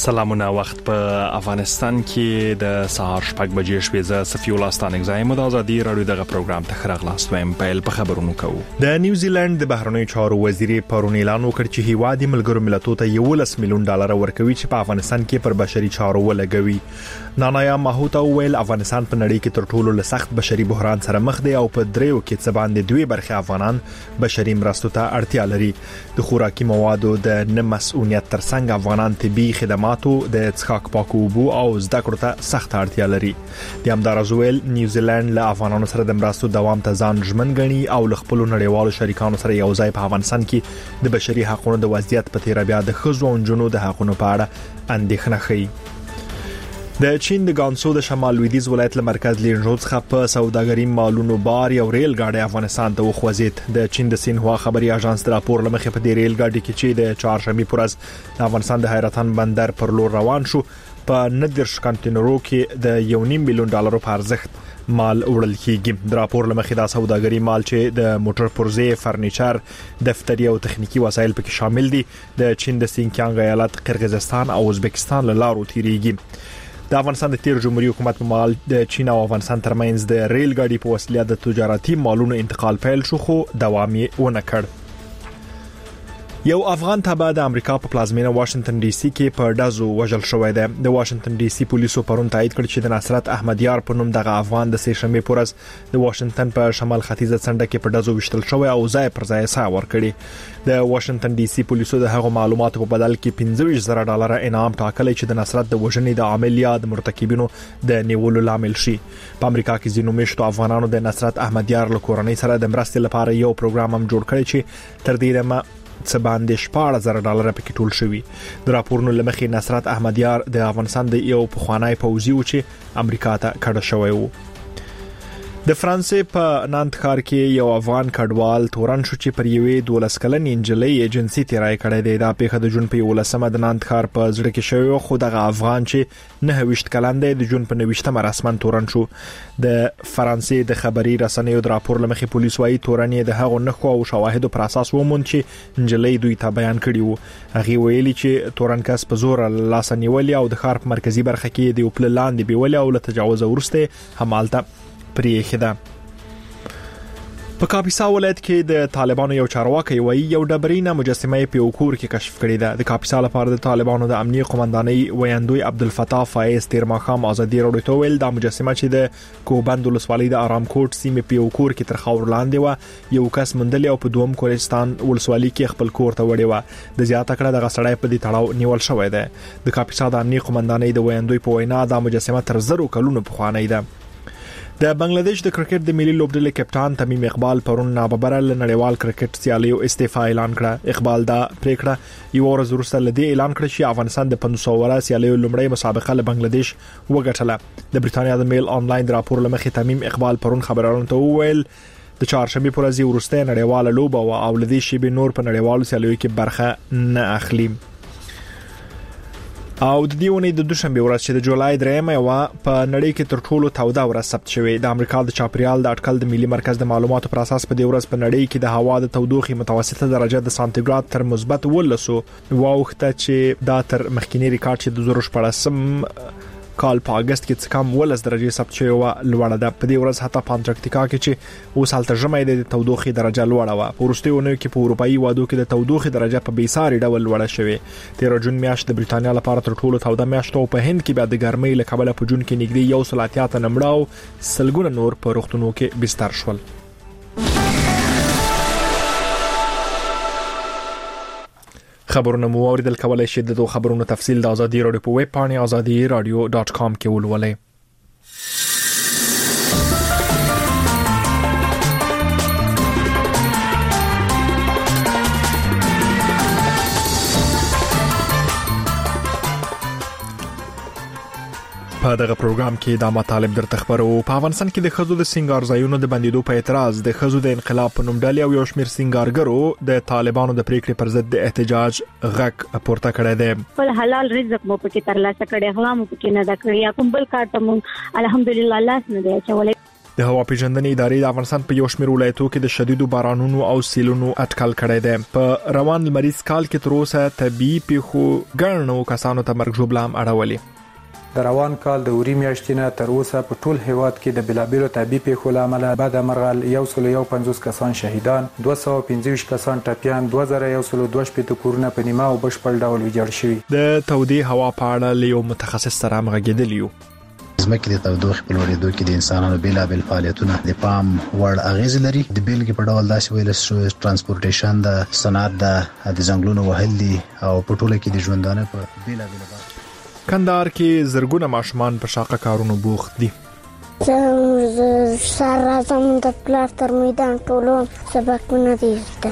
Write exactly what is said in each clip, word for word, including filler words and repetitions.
سلامونه وخت په افغانستان کې د سهار شپږ بجې شوې ز صفي الله ستانګ زایم د ازادي رادیو دغه پروګرام ته خراغلاست وایم په په خبرونو کوو. د نیوزیلند د بهرنیو چارو وزیر پرون اعلان وکړ چې هیواد ملګرو ملتونو ته یولس میلیون ډالر ورکوي چې په افغانستان کې پر بشري چارو ولګوي. نانایا ماهوتا ویل افغانستان په نړۍ کې تر ټولو له سخت بشري بحران سره مخ دی او په دریو کې څه باندې دوی برخه افغانان بشري مرستو ته اړتیا لري. د خوراکي موادو د نه مسؤلیت ترڅنګ افغانان طبي خدمات د څښاک پاکو اوبو او زده کړو ته سخت اړتیا لري. د همدارزویل نیوزیلند له افغانانو سره د مرستو دوام ته ځان ژمن ګڼي او له خپل نړیوالو شریکانو سره یو ځای په افغانستان کې د بشري حقوقو د وضعیت په تیر بیا د ښځو او نجونو د حقوقو په اړه اندېښنه ښيي. د چین د ګانسو د شمال لویدیځ ولایت له مرکز لینژو څخه په سوداګري مالونو بار یو ریل ګاډي افغانستان ته وخوځید. د چین د سینهوا خبري اژانس د راپور لمخې په دې ریل ګاډي کې چې د چهارشنبه پر ورځ د افغانستان د حیرتان بندر پر لور روان شو په ندرش کانټینرو کې د یو نیم میلیون ډالرو په ارزښت مال وړل کیږي. د راپور لمخې دا سوداګري مال چې د موټر پرزې، فرنیچر، دفتري او تخنیکی وسایل پکې شامل دي د چین د سینکیانګ ایالت، قرغیزستان او ازبکستان له لارو تیریږي. د افغانستان د تیر جمهوریت حکومت په مال د چین او افغانستان ترمنځ د ریل ګاډي په وسیله د تجارتي مالونو انتقال پیل شو خو دوام یې ونه کړ. یو افغان تابع د امریکا په پلازمینه واشنگټن ډي سي کې په ډزو وژل شوی دی. د واشنگټن ډي سي پولیسو پرون تایید کړ چې د نصرت احمدیار په نوم دغه افغان د سه شنبه پر ورځ د واشنگټن په شمال ختیځه څنډه کې په ډزو وشتل شوی او ځای پر ځای سا ور کړی. د واشنگټن ډي سي پولیسو د هغو معلوماتو په بدل کې پنځه ویشت زره ډالر انعام ټاکلی چې د نصرت د وژنې د عامل یا د مرتکبینو د نیولو لامل شي. په امریکا کې ځینو میشتو افغانانو د نصرت احمدیار له کورنۍ سره د مرستې لپاره یو پروګرام هم جوړ کړی چې تر دې دمه څه باندې شپږ زره ډالر پکې ټول شوی. د راپورونو لمخې نصرت احمدیار د افغانستان د یو پخوانی پوځي و چې امریکا ته کډه شوی و. د فرانسې په نانت ښار کې یو افغان کډوال تورن شو چې پر یوې دولس کلنې انجلۍ جنسي تیرای کړی دی. دا پیښه د جون په یولسمه د نانت ښار په زړه کې شوی خو دغه افغان چې نه ویشت کلن دی د جون په نويشتمه رسمن تورن شو. د فرانسې د خبري رسنیو د راپور لمخې پولیس وايي تورن یې د هغو نښو او شواهدو پر اساس وموند چې انجلۍ دوی ته بیان کړی وو. هغه ویلي چې تورن کس په زور لاس نیولې او د ښار په مرکزی برخه کې د خپل لاندې بیول او له تجاوز ورسته همالته پریښه ده. په کاپیسا ولایت کې د طالبانو یو چارواکي وایي یو ډبرینه مجسمه په وکور کې کشف کړې ده. د کاپیسا لپاره د طالبانو د امنیه قومندانۍ ویاندوی عبدالفتاح فایز تیر ماښام ازادي رادیو ته ویل دا مجسمه چې د کوبند ولسوالۍ د آرام کوټ سیمې په وکور کې تر خاور لاندې و یو کس مندل او په دوم کورستان ولسوالۍ کې خپل کور ته وړي و. د زیاته کړه د غسړای په دې تړاو نیول شوې ده. د کاپیسا د امنیه قومندانۍ د ویاندوی په وینا دا مجسمه تر زرو کلونو پخوانۍ ده. د بنگلاديش د کرکټ د ملي لوبډلې کپټان تمیم اقبال پرون ناببره له نړیوال کرکټ سیالیو استعفا اعلان کړه. اقبال دا پریکړه یو ورځ وروسته لدی اعلان کړ چې افغانستان د پنځه سوه ورځې سیالیو لومړی مسابقه له بنگلاديش وګټله. د بریټانیا د میل آنلاین راپور لمخې تمیم اقبال پرون خبرونو ته وویل د چهارشنبه پر ورځ وروسته نړیواله لوبه او لدی شی به نور په نړیوالو سیالیو کې برخه نه اخلي. او د دیونې د دوشنبه ورځ چې د جولای درېمه وا په نړۍ کې تر ټولو توده ورځ ثبت شوې. د امریکا د چاپریال د اټکل د ملي مرکز د معلوماتو پر اساس په دې ورځ په نړۍ کې د هوا د تودوخې متوسطه درجه د سانتیګراد تر مثبت ولسو واوخته چې دا تر مخکینی ریکارډ چې د زرو شپږم کال په اگست کې څه کم ولس درجه ثبت شوی و لوړه ده. په دې ورځ حتی په انټارکټیکا کې چې اوس حالت ژمي د تودوخې درجه لوړه و. په وروستیو کې په اروپאי وادو کې د تودوخې درجه په بیساري ډول لوړه شوې. تیر جون میاشت د بریټانیا لپاره تر ټولو توده میاشت او په هند کې بیا د ګرمۍ له کبله په جون کې نږدې یو سل اتیا نمړه او سلګونه نور په روغتونو کې بستر شول. خبرونه مو اوریدل کولای شئ د خبرونو تفصیل د ازادي رادیو په ویب پاڼه ازادي رادیو ډاټ کام کې ولولئ. په دغه پروګرام کې د مطالب در تخبرو. په افغانستان کې د خزو د سنگار ځایونو د بندیدو په اعتراض د خزو د انقلاب په نوم ډلې او یو شمېر سنگارګرو د طالبانو د پریکړې پر ضد د احتجاج غږ پورته کړی دی. خپل حلال رزق مو پکې ترلاسه کړی، غلا مو پکې نه دا کړی، کوم بل کار ته مو الحمدلله الله نه دی چولې. د هوا پیژندنې ادارې د افغانستان په یو شمېر ولایتو کې د شدیدو بارانونو او سیلونو اټکل کړی دی. په روان لمریز کال کې تر اوسه طبيعي پیښو ګڼو کسانو ته مرګ ژوبله هم اړولې. د روان کال د اوري میاشتې نه تر اوسه په ټول هیواد کې د بلابلو طبي پیښو له امله بعد مرغل یو سل یو پنځوس کسان شهیدان، دوه سوه پنځه ویشت کسان ټپیان، دوه زره یو سل دوه شپېته کورونه په نیمه او بشپړ ډول ویجاړ شوي. د تودې هوا په اړه له یو متخصص سره هم غږېدلی یو. زمکه د تودوخې په لوړېدو کې د انسانانو بیلابل فعالیتونه د پام وړ اغیز لري. د بیلګې په ډول داسې ویل شو ترانسپورټیشن د صنعت د ځنګلونو وهل دي او په ټوله کې د ژوندانه په بیلابل برخو. کندهار کې زرګونه ماشومان په شاقه کارونو بوخت دي. زه سر راځم د پلار تر میدان ټولو سبقونه دي زده.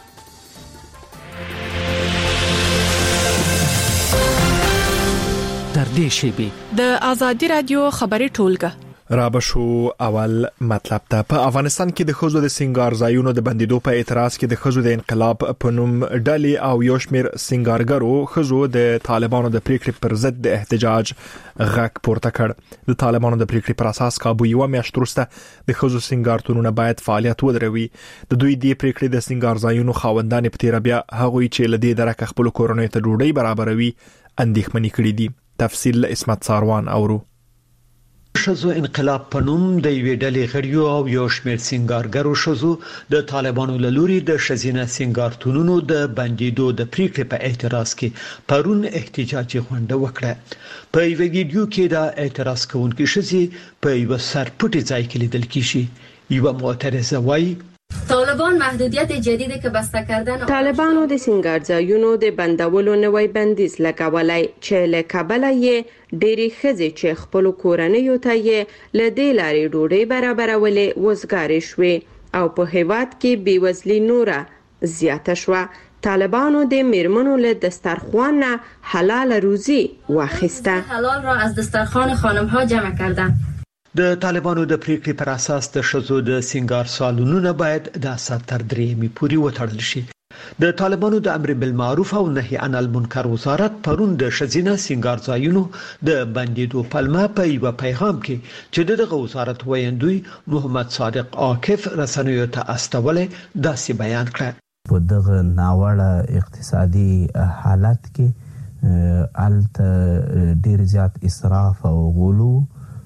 تر دې شیبې د آزادي رادیو خبري ټولګه رابشو اول مطلب ته. په افغانستان کې د خزو د سنگار ځایونو د بندیدو په اعتراض کې د خزو د انقلاب په نوم ډلې او یو شمېر سنگارګرو خزو د طالبانو د پریکړې پر ضد د احتجاج غږ پورته کړ. د طالبانو د پریکړې پر اساس کابو یو میاشت وروسته د خزو سنگارتونونه باید فعالیت ودروي. د دوی د پریکړې د سنگار ځایونو خاوندان په تیر بیا هغوی چې لدې درک خپل کورنۍ ته ډوډۍ برابروي اندېښمنې کړې دي. تفصیل اسمت ساروان اورو. شزو انقلاب پنوم د یوې ډلې غړیو او یو شمېر سنگارګرو شزو د طالبانو له لوري د شزینه سنگارتونونو د بندیدو د پریکړې په اعتراض کې پرون احتجاجي غونډه وکړه. په یو ویډیو کې د اعتراض کوونکو شزي په یو سرپټي ځای کې لیدل کیږي. یو معترضه وایي طالبان محدودیت جدیدی که بسته کردن طالبانو د سنگارځایونو د بندولو نوې بندیز لګولای چې له کابل یې ډېری خزي چې خپل کورنۍ ته یې له دې لارې ډوډۍ برابرولې وزګارې شوې او په هیواد کې بیوزلي نوره زیاته شوه. طالبانو د میرمنو له دسترخوان نه حلال روزي واخیسته. حلال را از دسترخوان خانم ها جمع کردن. د طالبانو د پریکړې پر اساس د شزو د سنگار سالونونه باید د اساس تر درېمې پورې وتړل شي. د طالبانو د امر بالمعروف او نهي عن المنکر وزارت پرون د شزینه سنگار ځایونو د بندیدو پلمه په یو پیغام کې چې دغه وزارت ویندوی محمد صادق عاکف رسنیو ته استولې داسې بیان کړ. په دغه ناوړه اقتصادي حالت کې الته ډیر زیات اسراف او غلو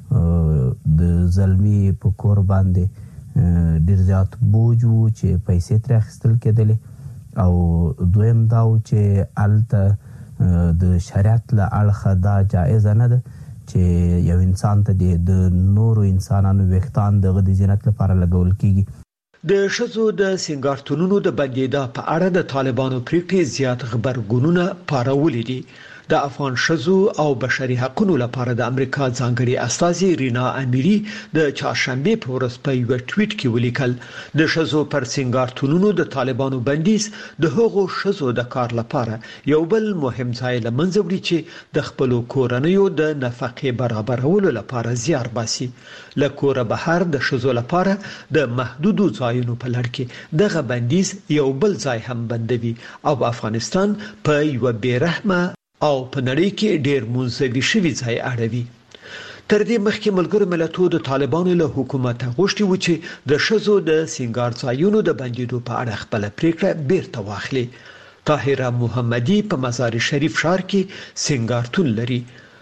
د ظلمي په کور باندې ډیر زیات بوج وو چې پیسې تر اخیستل کېدلې او دویم دا و چې الته د شریعت له اړخه دا جایز نه ده چې یو انسان ته د نورو انسانانو وختان دغه د زینت لپاره لګول کیږي. د شزو د سنگارتونونو د بندیدا په اړه د طالبانو پریکړې زیات خبرګونونه پارولې دي. د افغان شزو او بشري حقوقو لپاره د امریکا ځانګړي استاذي رینا امیری د چهارشنبه په ورځ په یو ټویټ کې ولیکل د شزو پر سنگارتونونو د طالبانو بندیز د هغو شزو د کار لپاره یو بل مهم ځای لمنځه وړي چې د خپل کورنیو د نفقې برابرولو لپاره زیار باسي. له کوره بهر د شزو لپاره د محدودو ځایونو په لړ کې دغه بندیز یو بل ځای هم بندوي او افغانستان په یو بیرحمه او په نړۍ کې ډېر منزوي شوی ځای اړوي. تر دې مخکې ملګرو ملتونو د طالبانو له حکومت غوښتي و چې د شزو د سنگار ځایونو د بندیدو په اړه خپل پریکړه بیرته واخلي. طاهره محمدي په مزار شریف ښار کې سنگارتون لري.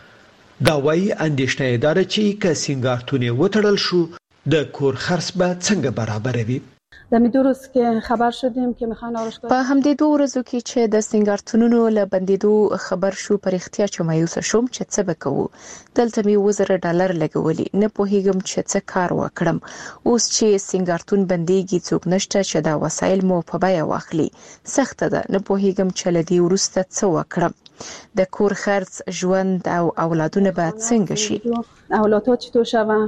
دا وايي اندېښنه ده چې که سنگارتون وتړل شو د کور خرڅ به څنګه برابروي. در می دو روز که خبر شدیم که میخوان آرایشگاه په همدې دوه ورځو کې چې د سنگارتونونو له بندیدو خبر شو پر اختیار چې مایوس شوم چې څه وکړو. دلته می وزره ډالر لګولي نه پوهیږم چې څه کار وکړم. اوس چې سنگارتون بنديږي څوک نشته چې دا وسایل مو په بیا واخلي. سخت ده نه پوهیږم چې لدی ورسته څه وکړم. د کور خرڅ ژوند او اولادونه به څنګه شي. اولادها چطور شوند.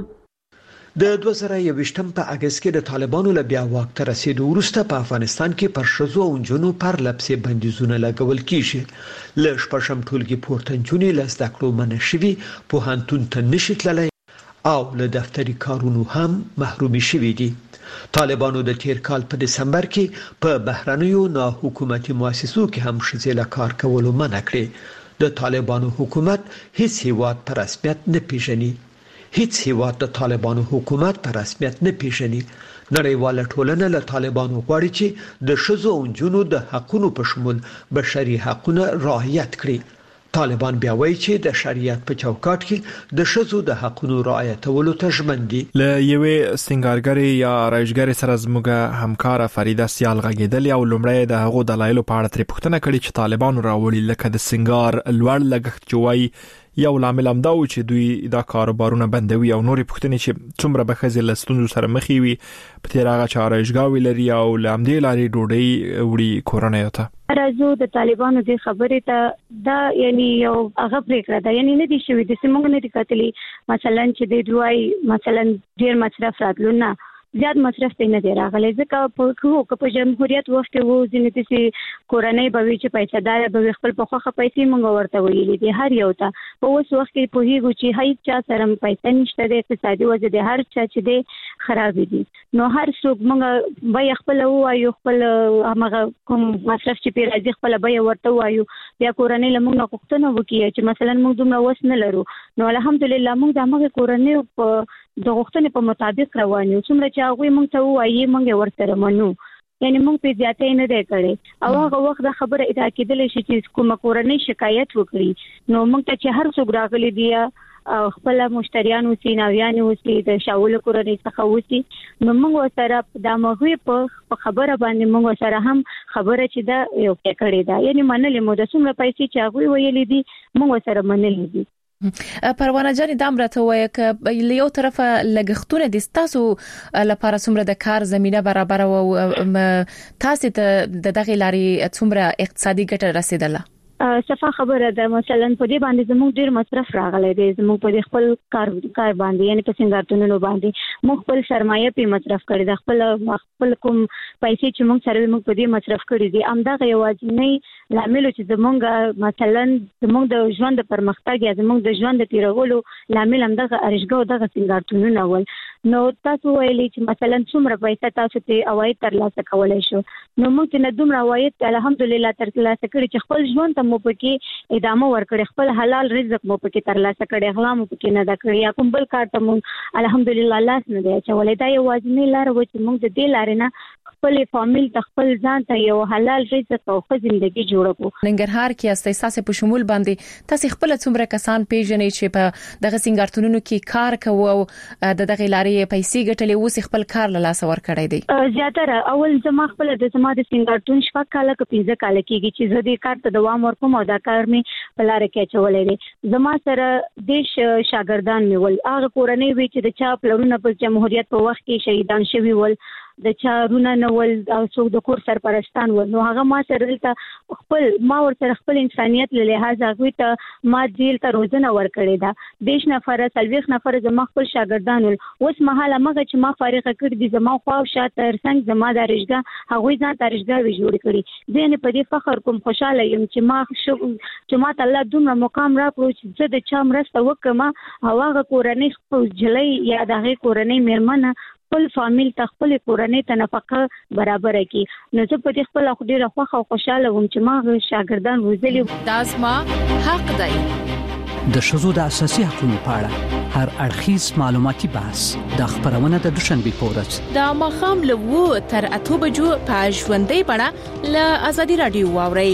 د دوه زره یوویشتم په اگست کې د طالبانو له بیا واک ته رسیدو وروسته په افغانستان کې پر شزو او نجونو پر لپسې بندیزونه لګول کیږي. له شپږم ټولګي پورته نجونې له زده کړو منع شوي پوهنتون ته نشي تللی او له دفتري کارونو هم محرومي شوي دي. طالبانو د تیر کال په دسمبر کې په بهرنیو ناحکومتي مؤسسو کې هم ښځې له کار کولو منع کړې. د طالبانو حکومت هیڅ هیواد په رسمیت نه پیژني. هیڅ هیواد د طالبانو حکومت په رسمیت نه پیژني. نړیواله ټولنه له طالبانو غواړي چې د ښځو او نجونو د حقوقو په شمول بشري حقوقونه رعایت کړي. طالبان بیا وایي چې د شریعت په چوکاټ کې د ښځو د حقوقو رعایتولو ته ژمن دي. له یوې سنگارګرې یا رایجګرې سره زموږ همکاره فریده سیال غږیدلې او لومړی د هغو دلایلو په اړه ترې پوښتنه کړې چې طالبانو راوړي، لکه د سنگار لوړ لګښت چې وایي یو لامل هم دا و چې دوی دا کاروبارونه بندوي او نورې پوښتنې چې څومره به ښځې له ستونزو سره مخ وي په تېر هغه چې آرایشګاوې لري او له همدې لارې ډوډۍ وړي کورنیو ته. راځو د طالبانو د خبرې ته دا یعنی یو هغه پریکړه ده، یعنی نه دي شوی د سیمونږ نه دي کتلي مثلا چې د دوی مثلا ډیر مصرف راتلو نه زیات مصرف ته نه دی راغلی، ځکه په کوو په جمهوریت وخت وو ځینې تاسو کورنۍ به وي چې پیسې دار به خپل په خوخه پیسې مونږ ورته ویلې دي هر یو ته. په اوس وخت کې په هیڅ چې هیڅ چا سره پیسې نشته د اقتصادي وضع د هر چا چې دی خراب دي، نو هر څوک مونږ به خپل وایو خپل هغه کوم مصرف چې په راځي خپل به ورته وایو. بیا کورنۍ له مونږ غوښتنه وکړي چې مثلا مونږ دومره وس نه لرو، نو الحمدلله مونږ د هغه کورنۍ په د غوښتنې په مطابق روان یو. څومره چې هغه مونږ ته وایي مونږ ورسره منو، یعنی مونږ په زیاتې نه دی کړی. او هغه وخت د خبره ادا کېدل شي چې کومه کورنۍ شکایت وکړي، نو مونږ ته چې هر څوک راغلي دی خپل مشتریان اوسي ناویان اوسي د شاول کورنۍ څخه اوسي، نو موږ سره د مغوي په خبره باندې موږ سره هم خبره چې دا یو کې کړی دا، یعنی منلې مو د څومره پیسې چې هغه ویلې دي موږ سره منلې دي. پروانه جان دام راته وایي ک یو طرفه لګښتونه د تاسو لپاره څومره د کار زمينه برابر او تاسو ته د دغه لاري څومره اقتصادي ګټه رسیدله؟ صفه خبره ده، مثلا په دې باندې زموږ ډیر مصرف راغلی دی، زموږ په خپل کار کار باندې یعنی په سنگارتونونو باندې موږ خپل سرمایه په مصرف کړی د خپل خپل کوم پیسې چې موږ سره موږ په دې مصرف کړی دي. همدغه یوازینی لامل چې زموږ مثلا زموږ د ژوند د پرمختګ یا زموږ د ژوند د تیرولو لامل همدغه ارشګو دغه سنگارتونونه ول. نو تاسو ویلي چې مثلا څومره پیسې تاسو ته اواید ترلاسه کولای شو، نو موږ ته دومره اواید الحمدلله ترلاسه کړی چې خپل ژوند مو پکې ادامه ورکړي، خپل حلال رزق مو پکې ترلاسه کړي، غلا مو پکې نه دا کړی یا کوم بل کار ته مو الحمدلله الله نه دی چې ولدا یو واجبنی لار و چې موږ د دې لارې نه خپل فامیل ته خپل ځان ته یو حلال رزق او ښه ژوندۍ جوړ کړو. ننګرهار کې استاساسه په شمول باندې تاسو خپل څومره کسان پیژنې چې په دغه سنگارتونونو کې کار کوي او د دغه لارې پیسې ګټلې اوس خپل کار له لاس ور کړی دی؟ زیاتره اول زما خپل د زما د سنگارتون شپږ کاله کې پنځه کاله کېږي چې زه دې کار ته دوام ورکوم او دا کار می په لار کې چولې دي. زما سره دیش شاګردان میول هغه کورنۍ وی چې د چا پلرونه په جمهوریت په وخت کې شهیدان شوی ول، د چا رونه نول او څوک د کور سرپرستان ول، نو هغه ما سره دلته خپل ما ورته خپل انسانيت له لحاظ هغه ته ما دل ته روزنه ورکړې ده. دیش نفر سلويخ نفر زما خپل شاګردان ول، اوس مهاله مګه چې ما فارغ کړ دي زما خو شاته ترڅنګ زما د رشګه هغه ځان ترشګه وی جوړ کړی. زه په دې فخر کوم خوشاله یم چې ما شو چې ما ته الله دومره مقام راکړو چې زه د چا مرسته وکم او هغه کورنۍ خپل جلې یا دغه کورنۍ میرمنه خپل فامیل ته خپل کورنۍ ته نفقه برابر کړي. نو زه په دې خپل خو ډیره خوښه او خوشاله وم چې ما شاګردان روزلي. داسما حق دی د شذو د اساسي حقوقو په اړه هر اړخیز معلوماتي بحث د خبرونه د دوشنبه پورز د مخام له تر اته بجو په ژوندۍ بڼه له ازادي رادیو واوري.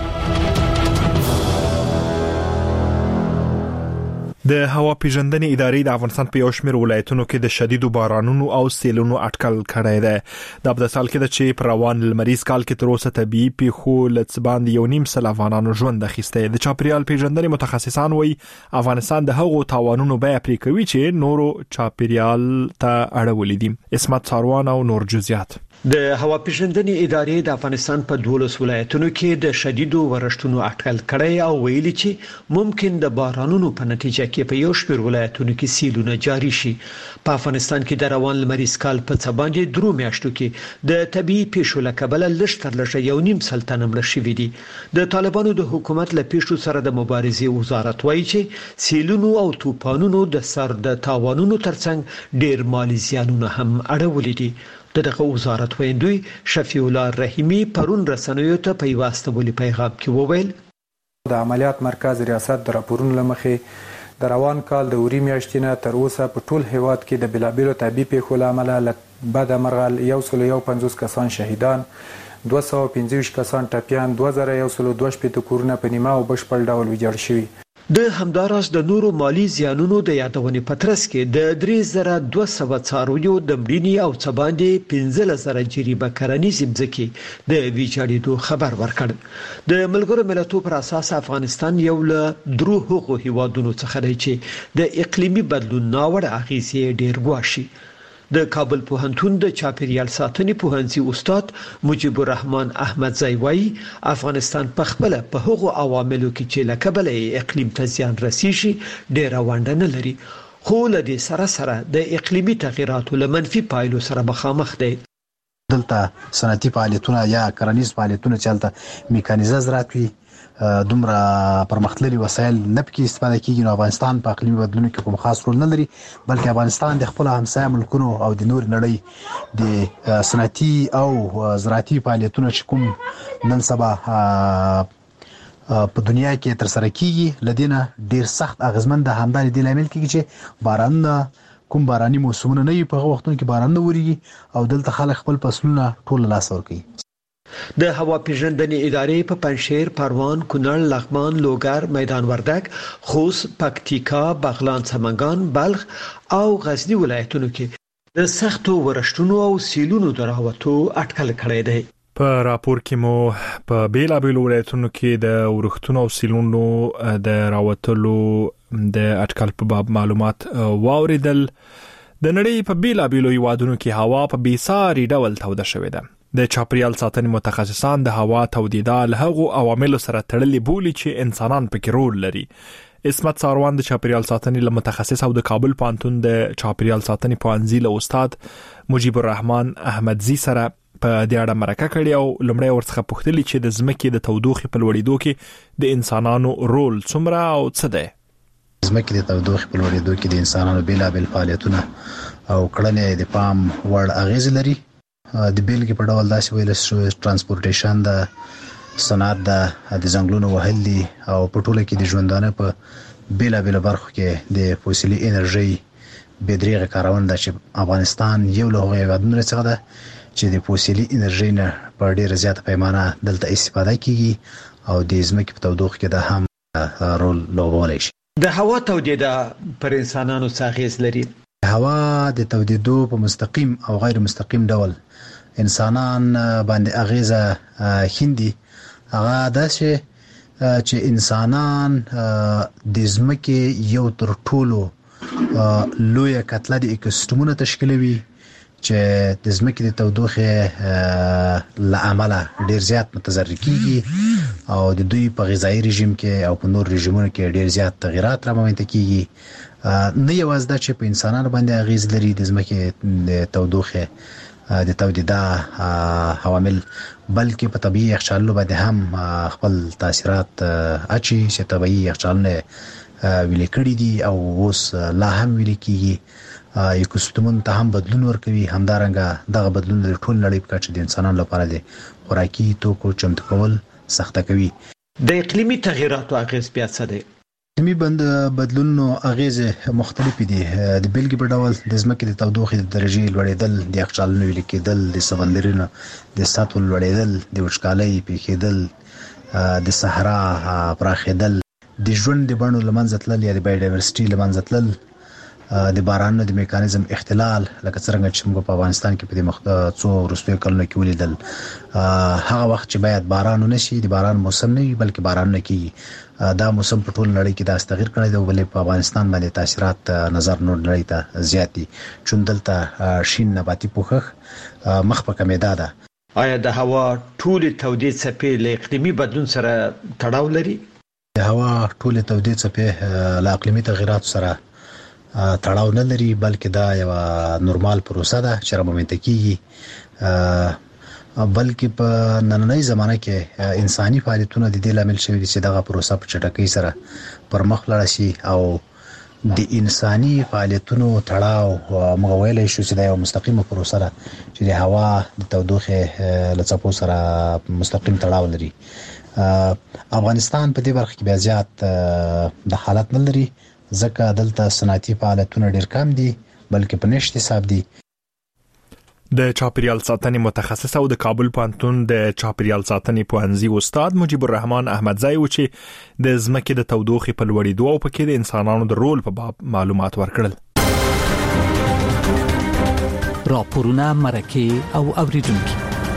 د هوا پیژندنې ادارې د افغانستان په یو شمېر ولایتونو کې د شدیدو بارانونو او سیلونو اټکل کړی دی. دا په سال کې د چې پر روان لمریز کال کې تر اوسه طبيعي پیښو لڅبان یو نیم سل افغانانو ژوند اخیسته. د چاپیریال پیژندنې متخصصان وایي افغانستان د هغو تاوانونو بیه پرې کوي چې نورو چاپیریال ته اړولې دي. اسمت ساروان او نور جزئیات. د هوا پیژندنې ادارې د افغانستان په دولس ولایتونو کې د شدیدو ورښتونو اټکل کړی او ویلي چې ممکن د بارانونو په نتیجه کې په یو شمېر ولایتونو کې سیلونه جاری شي. په افغانستان کې د روان لمریز کال په څ باندې درو میاشتو کې د طبيعي پیښو له کبله لږ تر لږه یو نیم سل تنه مړه شوي دي. د طالبانو د حکومت له پیښو سره د مبارزې وزارت وایي چې سیلونو او طوفانونو د سر د تاوانونو ترڅنګ ډېر مالي زیانونه هم اړولي دي. دغه وزارت ویندوی شفیع الله رحیمی پرون رسنیو ته په واسطه ولې پیغام کې وویل د عملیات مرکز ریاست د راپورونو لمخې د روان کال د اوري میاشتې نه تر اوسه په ټول هیواد کې د بېلابېلو طبي پیښو له امله له بده مرغه یو سل یو پنځوس کسان شهیدان، دوه سوه پنځه ویشت کسان ټپیان، دوه زره یو سل دوه شپېته کورونه په نیمه او بشپړ ډول ویجاړ شوي. د همداراز د نورو مالی زیانونو د یادونې په ترڅ کې د درې زره دوه سوه څارویو د مړینې او څه باندې پنځلس زره جریبه کرنیزې مځکې د ویجاړېدو خبر ورکړ. د ملګرو ملتونو پر اساس افغانستان یو له درو هغو هیوادونو څخه دی چې د اقلیمي بدلون ناوړه اغیزې ډېر ګواښي. د کابل پوهنتون د چاپیریال ساتنې پوهنځي استاد مجيب الرحمن احمدزی وایي افغانستان په خپل په هغو عواملو کې چې له کبله اقلیم ته زیان رسیږي ډېره ونډه نه لري، خو له دې سره سره د اقلیمي تغیراتو له منفي پایلو سره مخامخ دی. دلته صنعتي فعالیتونه یا کرنیز فعالیتونه چې هلته میکانیزه زراعت وي دومره پرمختللي وسایل نه پکې استفاده کیږي، نو افغانستان په اقلیمي بدلون کې کوم خاص رول نه لري، بلکې افغانستان د خپل همسایه ملکونو او د نور نړۍ د صنعتي او زراعتي فعالیتونو چې کوم نن سبا په دنیا کې تر سره کیږي لدینه ډیر سخت اغیزمن د همدان د لامل کیږي چې باران کوم باراني موسمونه نه په وختونو کې باران نه وريږي او دلته خلک خپل فصلونه ټول لاس ور کوي. د هوا پیژندنې ادارې په پنځشیر، پروان، کونړ، لغمان، لوګر، میدان وردګ، خوست، پکتیکا، بغلان، سمنګان، بلخ او غزنی ولایتونو کې د سختو ورښتونو او سیلونو دراوتو اټکل کړی دی. په راپور کې مو په بیلابیلو ولایتونو کې د ورښتونو او سیلونو د راوتلو د اټکل په باب معلومات واوریدل. د نړۍ په بیلابیلو هیوادونو کې هوا په بیساري ډول توده شوې ده. د چاپیریال ساتنې متخصصان د هوا تودیدا له هغو عواملو سره تړلي بولي چې انسانان پکې رول لري. اسمت ساروان د چاپیریال ساتنې له متخصص او د کابل پوهنتون د چاپیریال ساتنې پوهنځي له استاد مجيب الرحمن احمدزی سره په دې اړه مرکه کړې او لومړی ورڅخه پوښتلي چې د ځمکې د تودوخې په لوړېدو کې د انسانانو رول څومره او څه دی. ځمکې د تودوخې په لوړېدو کې د انسانانو بیلابیل فعالیتونه او کړنې د پام وړ اغیز لري. د بیلګې په ډول داسې ویل شوی ترانسپورټیشن د صنعت د د ځنګلونو وهل دي او په ټوله کې د ژوندانه په بیلابیل برخو کې د فوسیلي انرژي بېدریغه کارونه ده چې افغانستان یو له هغو هیوادونو څخه ده چې د فوسیلي انرژي نه په ډېره زیاته پیمانه دلته استفاده کیږي او د ځمکې په تودوخه کې دا هم رول لوبولی شي. د هوا تودیدا پر انسانانو څه اغیز لري؟ هوا د تودیدو په مستقیم او غیر مستقیم ډول انسانان باندې اغیزه خندي. هغه داسې چې انسانان د ځمکې یو تر ټولو لویه کتله د ایکوسیستمونو تشکیلوي چې د ځمکې د تودوخې له امله ډیر زیات متضرر کیږي او د دوی په غذایي رژیم کې او په نور رژیمونو کې ډیر زیات تغیرات رامنځته کیږي. نه یوازې دا چې په انسانانو باندې اغیز لري د ځمکې د تودوخې د تودیدا عوامل، بلکې په طبيعي یخچالونو باندې هم خپل تاثیرات اچي چې طبيعي یخچالونه ویلې کړي دي او اوس لا هم ویلې کیږي. ایکوسیستمونو ته هم بدلون ورکوي. همدارنګه دغه بدلون د ټول نړۍ په کچه د انسانانو لپاره د خوراکي توکو چمتو کول سخته کوي. د اقلیمي تغیراتو اغیز بیا څه دی؟ اقلیمي بدلونونو اغیز مختلف دي. د بیلګې په ډول د ځمکې د تودوخې د درجې لوړېدل، د یخچالونو ویلې کېدل، د سمندرونو د سطحو لوړېدل، د وچکالۍ پیښېدل، د صحرا پراخېدل، د ژوند د بڼو له منځه تلل یا د بایوډایورسټي له منځه تلل، د بارانونو د میکانیزم اختلال لکه څنګه چې موږ په افغانستان کې په دې مخ څو وروستیو کلونو کې ولیدل. هغه وخت چې باید باران ونه شي، د باران موسم نه وي بلکې باران نه کیږي، دا موسم په ټول نړۍ کې داس تغیر کړی دی، ولې په افغانستان باندې تاثیرات نظر نور نړۍ ته زیات دي چون دلته شین نباتي پوښښ مخ په کمیدا ده. آیا د هوا ټول تودې څپې له اقلیمي بدلون سره تړاو لري؟ د هوا ټول تودې څپې له اقلیمي تغیراتو سره تړاو نه لري، بلکې دا یو نورمال پروسه ده چې رامنځته کیږي. بلکې په نننۍ زمانه کې انساني فعالیتونه د دې لامل شوي دي چې دغه پروسه په چټکۍ سره پر مخ لاړه شي او د انساني فعالیتونو تړاو موږ ویلی شو چې دا یو مستقیمه پروسه ده چې د هوا د تودوخې له څپو سره مستقیم تړاو لري. افغانستان په دې برخه کې بیا زیات د حالت نه لري، ځکه دلته صنعتي فعالیتونه ډېر کم دي بلکې په نشت حساب دي. د چاپیریال ساتنې متخصص او د کابل پوهنتون د چاپیریال ساتنې پوهنځي استاد مجيب الرحمن احمدزی و چې د ځمکې د تودوخې په لوړېدو او پکې د انسانانو د رول په باب معلومات ورکړل. راپورونه مرکه او اوریدونکو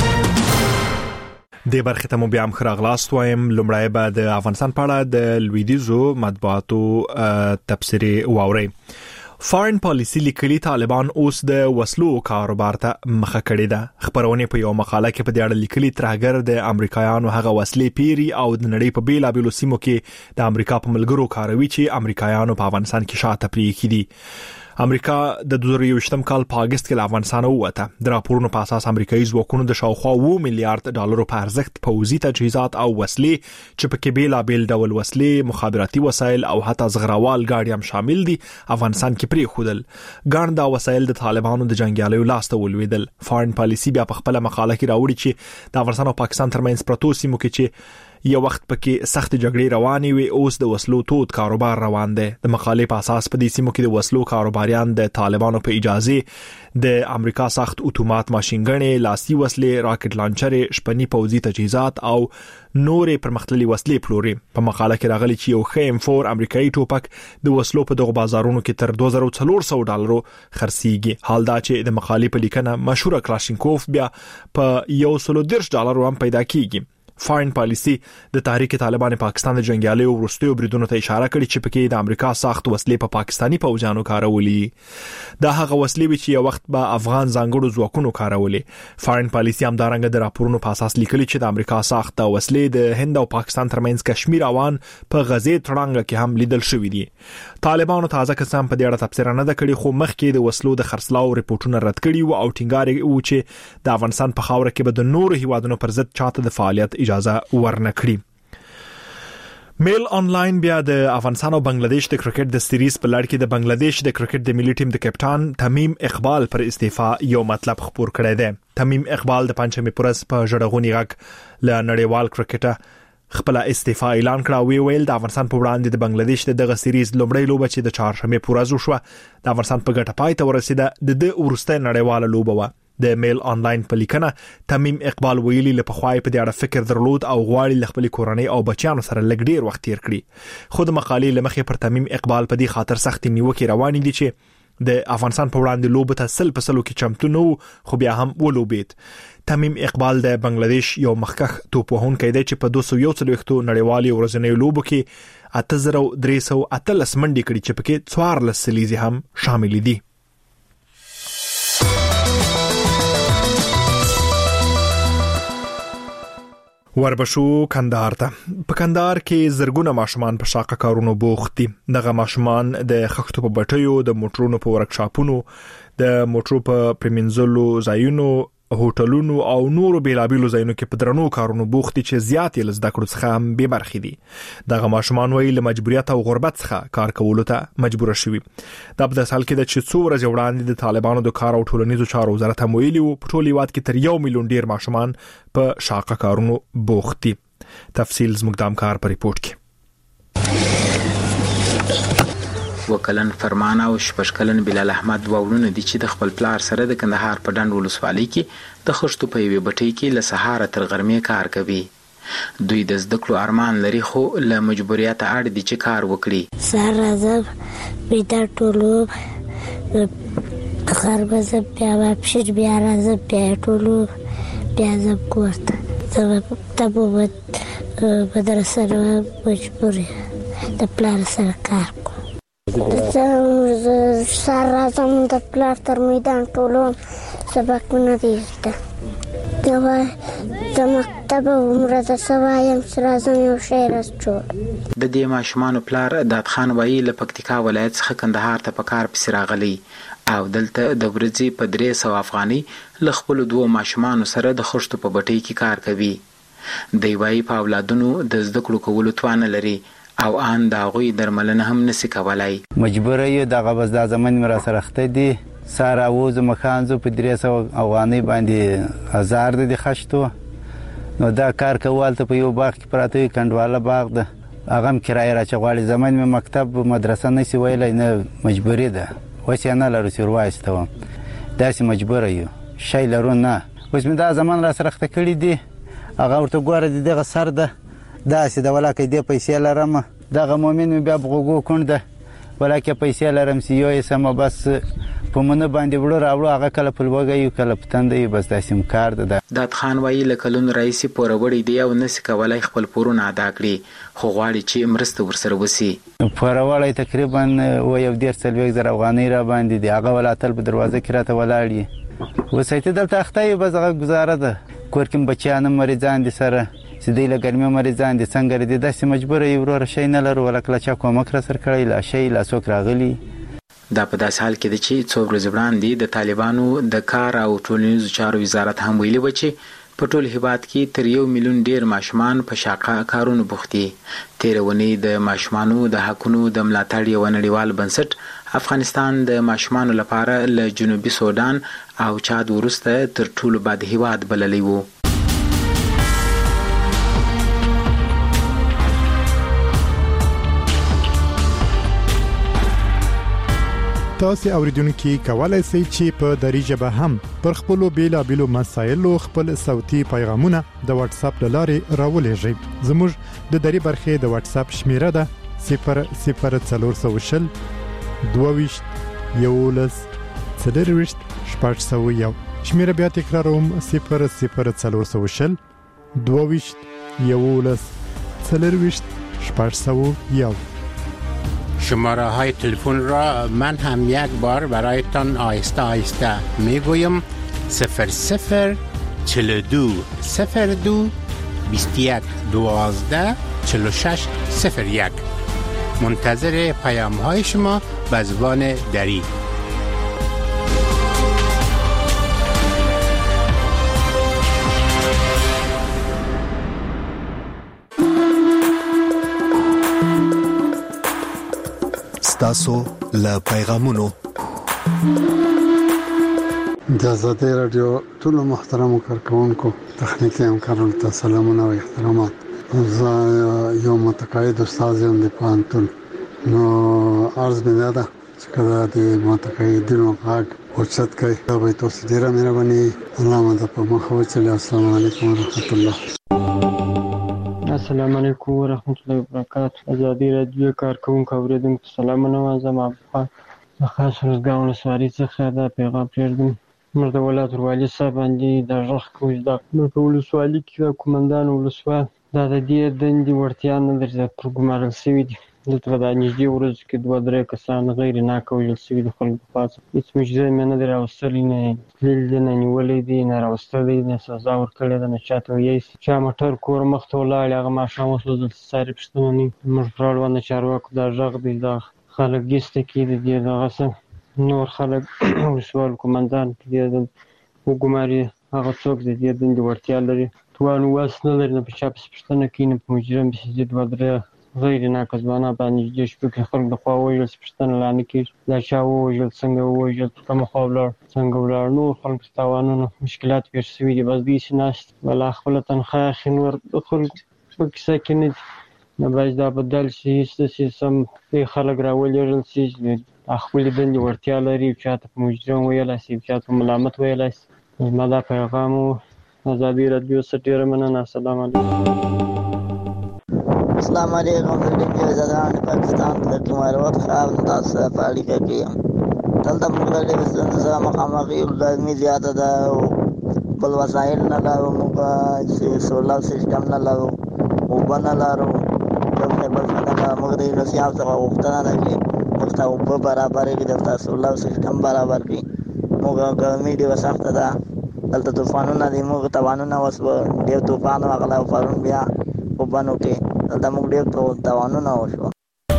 د برخه ته مو بیا هم خراغلاست وایم. لومړی به د افغانستان په اړه د لویدیزو مطبوعاتو تبصرې واوري. فارن پالیسی لیکلي طالبان اوس د وسلو کاروبار ته مخه کړې ده. خبرونه په یو مقاله کې په دې اړه لیکلي ترهګر د امریکایانو هغه وسلې پیری او د نړۍ په بیلابېلو سیمو کې د امریکا په ملګرو کاروي چې امریکایانو په افغانستان کې شاته پریږدي. امریکا د دوه زره یوولسم کال په اگست کې له افغانستان ووته. د راپورونو په اساس امریکایي ځواکونو د شاوخوا اوه میلیارډ ډالرو په ارزښت پوځي تجهیزات او وسلې چې په کې بیلابېل ډول وسلې، مخابراتي وسایل او حتی زغراوال ګاډي هم شامل دي افغانستان کې پریښودل. ګاڼ دا وسایل د طالبانو د جنگیالیو لاس ته ولوېدل. فارن پالیسی بیا په خپل مقاله کې راوړي چې د افغانستان او پاکستان ترمنځ پروتو سیمو کې چې یو وخت پکې سخت جګړې روانې وي اوس د وسلو تود کاروبار روان دی. د مقالې په اساس په دې سیمو کې د وسلو کاروباریان د طالبانو په اجازه د امریکا سخت اتومات ماشینګنې، لاسي وسلې، راکټ لانچرې، شپنی پوځي تجهیزات او نورې پرمختللي وسلې پلوري. په مقاله کې راغلي چې یو خیم فور امریکایي ټوپک د وسلو په دغه بازارونو کې تر دوه زره څلور سوه ډالرو خرڅيږي. حال دا چې د مقالې په لیکنه مشهور کلاشینکوف بیا په یو سل ودېرش ډالرو هم پیدا کیږي. فارن پالیسی د تحریک طالبان پاکستان د جنگیالیو وروستیو بریدونو ته اشاره کړې چې پکې د امریکا سخت وسلې په پاکستانی پوځیانو کارولې. دا هغه وسلې چې یو وخت به افغان ځانګړو ځواکونو کارولې. فارن پالیسی هم دارنګ د راپورونو په اساس لیکلي چې د امریکا سخت وسلې د هند او پاکستان ترمنځ کشمیر اوان په غزې تړانګه کې هم لیدل شوې دي. طالبانو تازه قسم په دې اړه تبصره نه کړې خو مخکې د وسلو د خرڅلاو ریپورتونه رد کړي او ټینګار وو چې د افغانستان په خاوره کې به د نورو هیوادونو پر ضد چاته د فعالیت اجازه ورنکړي. میل آنلاین بیا د افغانستان او بنگلاديش د کرکټ د سیریز په لړ کې د بنگلاديش د کرکټ د ملي ټیم د کپټان تمیم اقبال پر استعفا یو مطلب خبر کړی دی. تمیم اقبال د پنځمې پرز په ژړغونی غږ له نړیوال کرکټ خپل استعفا اعلان کړ او ویل د افغانستان په وړاندې د بنگلاديش دغه سیریز لومړی لوبه چې د چهارشنبه پرز وشو د افغانستان په ګټه پای ته ورسېده د د ورسته نړیواله لوبه و. د میل آنلاین په لیکنه تمیم اقبال ویلي له پخوای په دې اړه فکر درلود او غواړي خپل کورنۍ او بچیانو سره لږ ډیر وخت تیر کړي. خود مقالې لمخې پر تمیم اقبال په دې خاطر سخت نیوکې روانې دي چې د افغانستان په وړاندې لوبه ته سل په سلو کې چمتو نو خو بیا هم ولوبید. تمیم اقبال د بنگلاديش یو مخکخ توپوهونکی دی چې په دوه سوه یو څلوېښت نړیوالې ورځنۍ لوبو کې اته زره درې سوه اتلس منډې کړي چې پکې څوارلس سلیزې هم شامل دي. وربشو کندهار ته. په کندهار کې زرګونه ماشومان په شاقه کارونو بوخت دي. دغه ماشومان د خښتو په بټیو، د موټرونو په ورکشاپونو، د موټرو په پریمنځلو ځایونو، هوټلونو او نورو بیلابېلو ځایونو کې په درنو کارونو بوخت دي چې زیات یې زده کړو څخه هم بې برخې دي. دغه ماشومان وایي له مجبوریت او غربت څخه کار کولو ته مجبور شوي. دا په داسې حال کې ده چې څو ورځې وړاندې د طالبانو د کار او ټولنیزو چارو وزارت هم ویلي وو په ټول هیواد کې تر یو میلیون ډیر ماشومان په شاقه کارونو بوخت دي. تفصیل زموږ د همکار په ریپورت کې. وکلن فرمان او شپشکلن بلال احمد وورونه دي چې د خپل پلار سره د کندهار په ډنډ ولسوالۍ کې د خښتو په یوې بټۍ کې له سهاره تر غرمې کار کوي. دوی د زده کړو ارمان لري خو له مجبوریت اړ دي چې کار وکړي. سهار راځم بیدار ټولو غرمه زه بیا واپس بیا راځم بیا ټولو بیا زه کور ته زه ته به مدرسه نه مجبور د پلار سره کار کوم. زه سهار راځم د پلار تر میدان ټولو سبقونه دي زده. د مکتب عمره د سبا یم چې راځم یو شی راجوړ. د دې ماشومانو پلار داد خان وایي له پکتیکا ولایت څخه کندهار ته په کار پسې راغلی او دلته د ورځې په درې سوه افغانۍ له خپلو دوو ماشومانو سره د خښتو په بټۍ کې کار کوي. دی وایي په اولادونو د زده کړو کولو توان نه لري او ان د هغوی درملنه هم نشي کولای. مجبور یو دغه بس د زمن مرا سره خته دي ساره اوز مخانزو په درې سوه افغانۍ باندې هزار د خښتو نو دا کار کول ته په یو باغ کې پراته کندواله باغ ده هغه هم کرایه را چغواړي زمون مې مکتب مدرسه نشي ویلای نه مجبوری ده وسه نه لرو چې وایستو داسې مجبور یو شی لرو نه اوس مې دا زمان را سره خته کړی دی هغه ورته ګوره دغه سر ده داسې د ولاکې دی پیسې لرم دغه مؤمن بیا بغوګو کونده ولاکې پیسې لرم سی یو سم بس په مونږ باندې وړو راوړو هغه کله په لوګي کله پتندې بس داسې کار ده داد خان وایي لکلون رئیس پوروړی دی او نس کولای خپل پورونه ادا کړي خو غواړي چې مرسته ورسره وسی پوروړی تقریبا و یو ډیر څلوي زره افغانۍ را باندې دی هغه ولاتل په دروازه کې راته ولاړی وسایته دلته اخته بس هغه گزاره ده کور کې بچیان مریضان دي سره سیدی له ګرمي مریضان دي څنګه دي داسې مجبور یو ورور شي نه لرو ولکه چا کومک را سره کړی لا شي لا څوک راغلی دا په داس حال کې د چې څو ورځې وړاندې د طالبانو د کار او ټولنیزو چارو وزارت هم ویلي و چې په ټول هیواد کې تر یو میلیون ډیر ماشومان په شاقه کارونو بوخت دي تیرونی د ماشومانو د حقونو د ملاتړ یو نړیوال بنسټ افغانستان د ماشومانو لپاره له جنوبي سودان او چاد ورسته تر ټولو بد هیواد بللی وو تاسو اوریدونکو کولای شئ چې په دری ژبه هم پر خپل بیلابېلو مسایلو خپل صوتي پیغامونه د واتس اپ لارې راولېږئ زموږ د دری برخې د واتس اپ شمیره ده صفر صفر څلور شل دوه یولس څلور شپږ سوه یو شمیره بیا تکراروم صفر صفر څلور شل دوه یولس څلور شپږ سوه یو شماره های تلفن را من هم یک بار برایتان آهسته آهسته میگویم صفر صفر چهل و دو صفر دو بیست و یک دوازده چهل و شش صفر یک منتظر پیام های شما به زبان دری. تاسو له پیغامونو د آزادۍ رادیو ټول محترم کارکونکو تخنیکی همکارانو ته سلامونه او احترامات. زه یو متقاعد استاد یم د پوهنتون نو عرض مې ده چې کله د متقاعدینو حق اوچت کوي دا به تاسو ډیره مهرباني الله مده په مخ وچلي. السلام علیکم ورحمت الله. السلام علیکم ورحمت الله وبرکاته. آزادۍ رادیو کارکونکو اوریدونکو سلامونه وایم. افغان خاص روزګاونه سواری څخه دا پیغام پېردم موږ د ولایت والي صاحب باندې د ژغ کوی دا موږ په ولسوالۍ کې کومندان ولسوال دا د دې دندې وړتیا نه درځي پر ګمارل شوی دي. دلته د نږدې ورځو کې دوه درې کسان غیر ناقویل شوي د خلکو په خاص هیڅ مجرم نه دی راوستلی نه دلیل دی نه نیولی دی نه راوستلی نه سزا ورکړې ده نه چاته ویی چا موټر کور مخ ته ولاړ هغه ماښام وسوځل ساري پوښتنه نه موږ پر اړونده چارواکو دا غږ دی دا خلک ګیسته کې د دې دغسې نور خلک ولسوال کومندان دې وګماري هغه څوک د دې دندې وړتیا لري توان واس نه لري نه په چا پسې پوښتنه کوي نه په مجرم پسې دوه درې غیر ناقصبانه باندې د شپږ خلک د خوا ویل پښتنه لانه کې دا چا وویل څنګه وویل کوم خو ولاړ څنګه ولاړ نو خلک تاوانونه مشکلات پیښ شوي دي بس دې سناست ولا خپل تنخواه خنور خلک په کیسه کې نه نه باید دا بدل شي چې سم په خلک راولېږل شي خپل دندې وړتیا لري چې تاسو مجرم ویل شي چې تاسو ملامت ویل شي ما دا پیغام آزادۍ رادیو سټیر مننه. السلام علیکم. السلام علیکم. د زدان پاکستان د کمروت خراب تاسو په اړیکه کې یم دلته موږ له ستونزو مخامخ یو ګرمي زیاته ده بل وسایل نه لرو موږ سولر سیستم نه لرو او بنا لرو یو څه بل څه نه موږ د نصیحت څخه وختونه نه کې وخت او په برابر کې د سولر سیستم برابر کې موږ ګرمي دی وسخت ده دلته طوفانونه دي موږ توانونه وسو ډېر طوفان واغله او پرون بیا په بانو کې دا موږ ډېر توانونه وشو.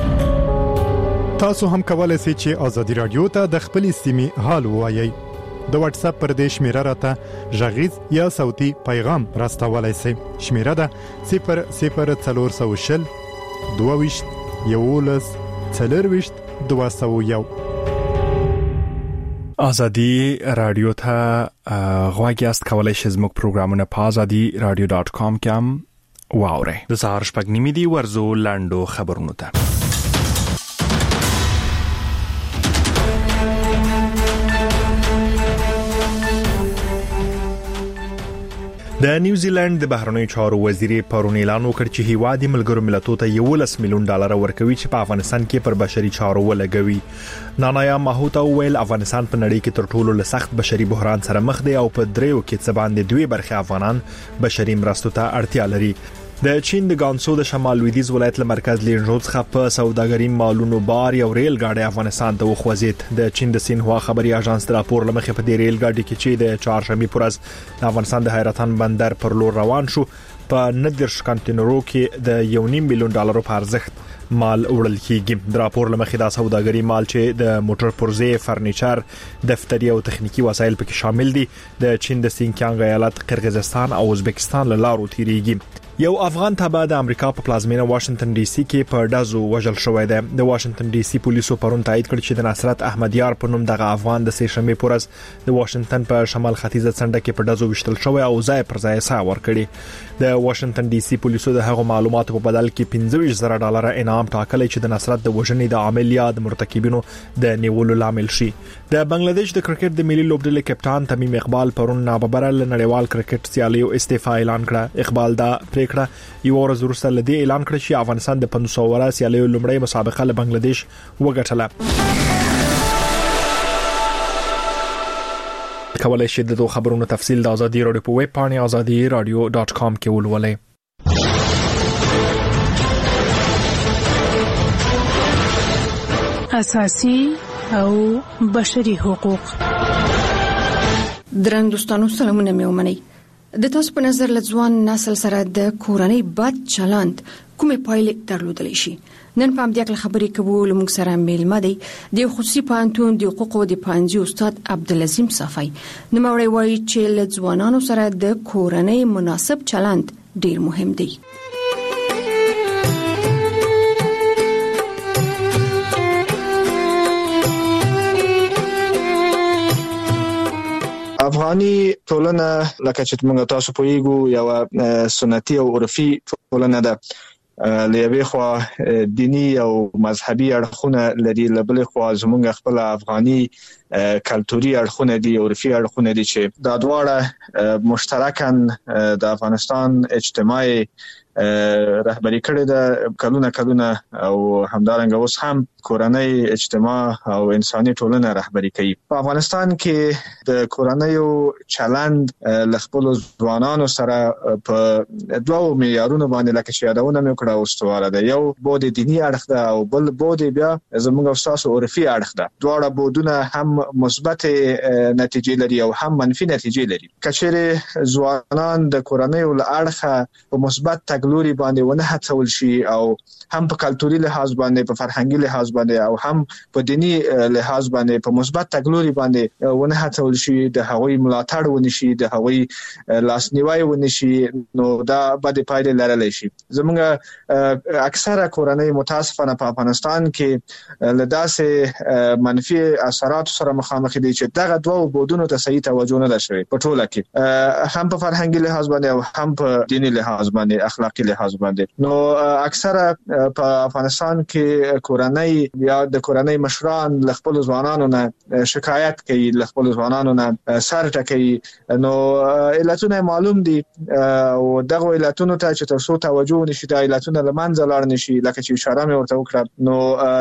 تاسو هم کولای شئ چې آزادۍ رادیو ته د خپل سیمې حال ووایئ. د واتس اپ پر دې شمیره راته غږیز یا صوتي پیغام راستولای شئ. شمیره ده صفر صفر څلور شل دوه یولس څلور دوه سوه یو. آزادی رادیو ته غواړئ است کولای شئ زموږ پروګرامونه په آزادی رادیو ډاټ کام کې هم واوره د سهار شپږ نیمې دی ورزو لاندو خبرونو ته. د نیوزیلند د بهرنیو چارو وزیر پرون اعلان وکړ چې هیواد ملګرو ملتونو ته یولس میلیون ډالر ورکوي چې په افغانستان کې پر بشري چارو ولګوي. نانایا ماهوتا ویل افغانستان په نړۍ کې تر ټولو سخت بشري بحران سره مخ دی او په دریو کې څه باندې دوی برخه افغانان بشري مرستو ته اړتیا لري. د چین د ګانسو د شمال لویدیځ ولایت له مرکز لینجو څخه په سوداګري مالونو بار یو ریل ګاډي افغانستان ته وخوځید. د چین د سینهوا خبري اژانس د راپور لمخې په دې ریل ګاډي کې چې د چهارشنبه پورز د افغانستان د حیرتان بندر پر لور روان شو په ندرش کانټینرو کې د یو نیم میلیون ډالرو په ارزښت مال وړل کیږي. د راپور لمخې د سوداګري مال چې د موټر پرزې، فرنیچر، دفتري او تخنیکی وسایل پکې شامل دي د چین د سینکیانګ ایالت، قرغیزستان او ازبکستان له لارو تیریږي. یو افغان تبع د امریکا په پلازمینه واشنگټن ډي سي کې په ډزو وژل شوی دی. د واشنگټن ډي سي پولیسو پرون تایید کړ چې د نصرت احمد یار په نوم دغه افغان د سه شنبه پورز د واشنگټن په شمال ختیځه څنډه کې په ډزو وشتل شوی او ځای پر ځای سا ور کړی. د واشنگټن ډي سي پولیسو د هغو معلوماتو په بدل کې پنځه ویشت زره ډالر انعام ټاکلی چې د نصرت د وژنې د عامل یا د مرتکبینو د نیولو لامل شي. د بنگلاديش د کرکټ د ملي لوبډلې کپټان تمیم اقبال پرون ناببره له نړیوال کرکټ سیالیو استعفا اعلان کړه. اقبال دا پریکړه یو ورځ وروسته له دې اعلان کړ چې افغانستان د پنځه سوه ورځې سیالیو لومړی مسابقه له بنگلاديش وګټله. کولای شئ د خبرونو تفصیل د ازادي رادیو په ویب پاڼه ازادي رادیو ډاټ کام کې ولولئ. اساسي او بشري حقوق. درنګ دوستانو سلامونه مې ومنئ. د تاسو په نظر لځوان نسل سره د کورنۍ بد چلند کومې پایلې درلودلی شي؟ نن په همدې اړه خبرې کوو. لمونږ سره میلمه دی د خصوصي پوهنتون د حقوقو د پوهنځي استاد عبدالعظیم صافی. نوموړی وایي چې لځوانانو سره د کورنۍ مناسب چلند ډیر مهم دی. افغاني ټولنه لکه چې موږ تاسو پوهیږو یو سنتي او عرفي ټولنه ده. لېوي خو دینی او مذهبي اړخونه لري، لبل خو زموږ خپل افغاني کلتوري اړخونه دي، عرفي اړخونه دي چې دا دواړه مشترکاً د افغانستان اجتماعي رهبری کړی د کلونه کلونه او همدارنګه اوس هم کورنۍ اجتماع او انساني ټولنه رهبری کوي. په افغانستان کې د کورنۍ چلند له خپل ځوانانو سره په دوه معیارونو باندې لکه چې یادونه مې کړه استواره ده. یو بود دینی اړخ ده او بل بود بیا زموږ استاسو عرفي اړخ ده. دواړه بودونه هم مثبت نتیجې لري او هم منفي نتیجې لري. کچېره ځوانان د کورنۍ له اړخه په مثبت تګلوري باندې ونه هڅول شي او هم په کلتوري لحاظ باندې، په فرهنګي لحاظ باندې او هم په دینی لحاظ باندې په مثبت تګلوري باندې ونه هڅول شي، د هغوی ملاتړ ونه شي، د هغوی لاسنیوي ونه شي، نو دا بد پایلې لرلی شي. زموږ اکثره کورنۍ متاسفانه په افغانستان کې له داسې منفي اثرات سره مخامخ دي چې دغه دوه بودونو ته صحیح توجه نه ده شوې په ټوله کې، هم په فرهنګي لحاظ باندې او هم په دینی لحاظ باندې، اخلاقی لحاظ باندې. نو اکثره په افغانستان کې کورنۍ یا د کورنۍ مشران له خپل ځوانانو نه شکایت کوي، له خپل ځوانانو نه سر ټکوي. نو علتونه معلوم دي او دغه علتونو ته چې تاسو توجه نشي، د علتونو لمنځه لاړ نشي لکه چې اشاره مې ورته وکړه. نو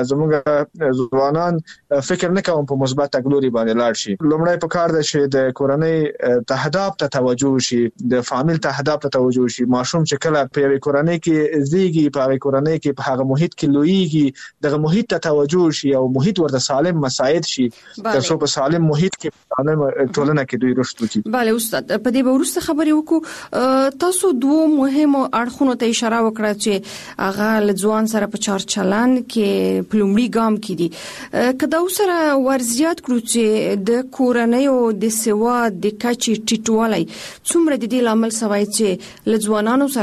زموږ ځوانان فکر نه کوم په مثبت تګلوري باندې لاړ شي. لومړی په کار ده چې د کورنۍ تهداب ته توجه شي، د فامیل تهداب ته توجه شي. ماشوم چې کله په یوه کورنۍ کې زیږي، په هغه کورنۍ کې په هغه محیط کې لویږي، دغه محیط ته توجه شي او محیط ورته سالم مساعد شي ترڅو په سالم محیط کې سالم ټولنه کې دوی رشد وکړي. بله استاد، په دې به وروسته خبرې وکړو. تاسو دوه مهمو اړخونو ته اشاره وکړه چې هغه له ځوان سره په چار چلند کې په لومړي ګام کې دي. که دا سره ورزیات کړو چې د کورنۍ او د سواد د کچې ټیټوالی څومره د دې لامل سوی چې له ځوانانو سره لکه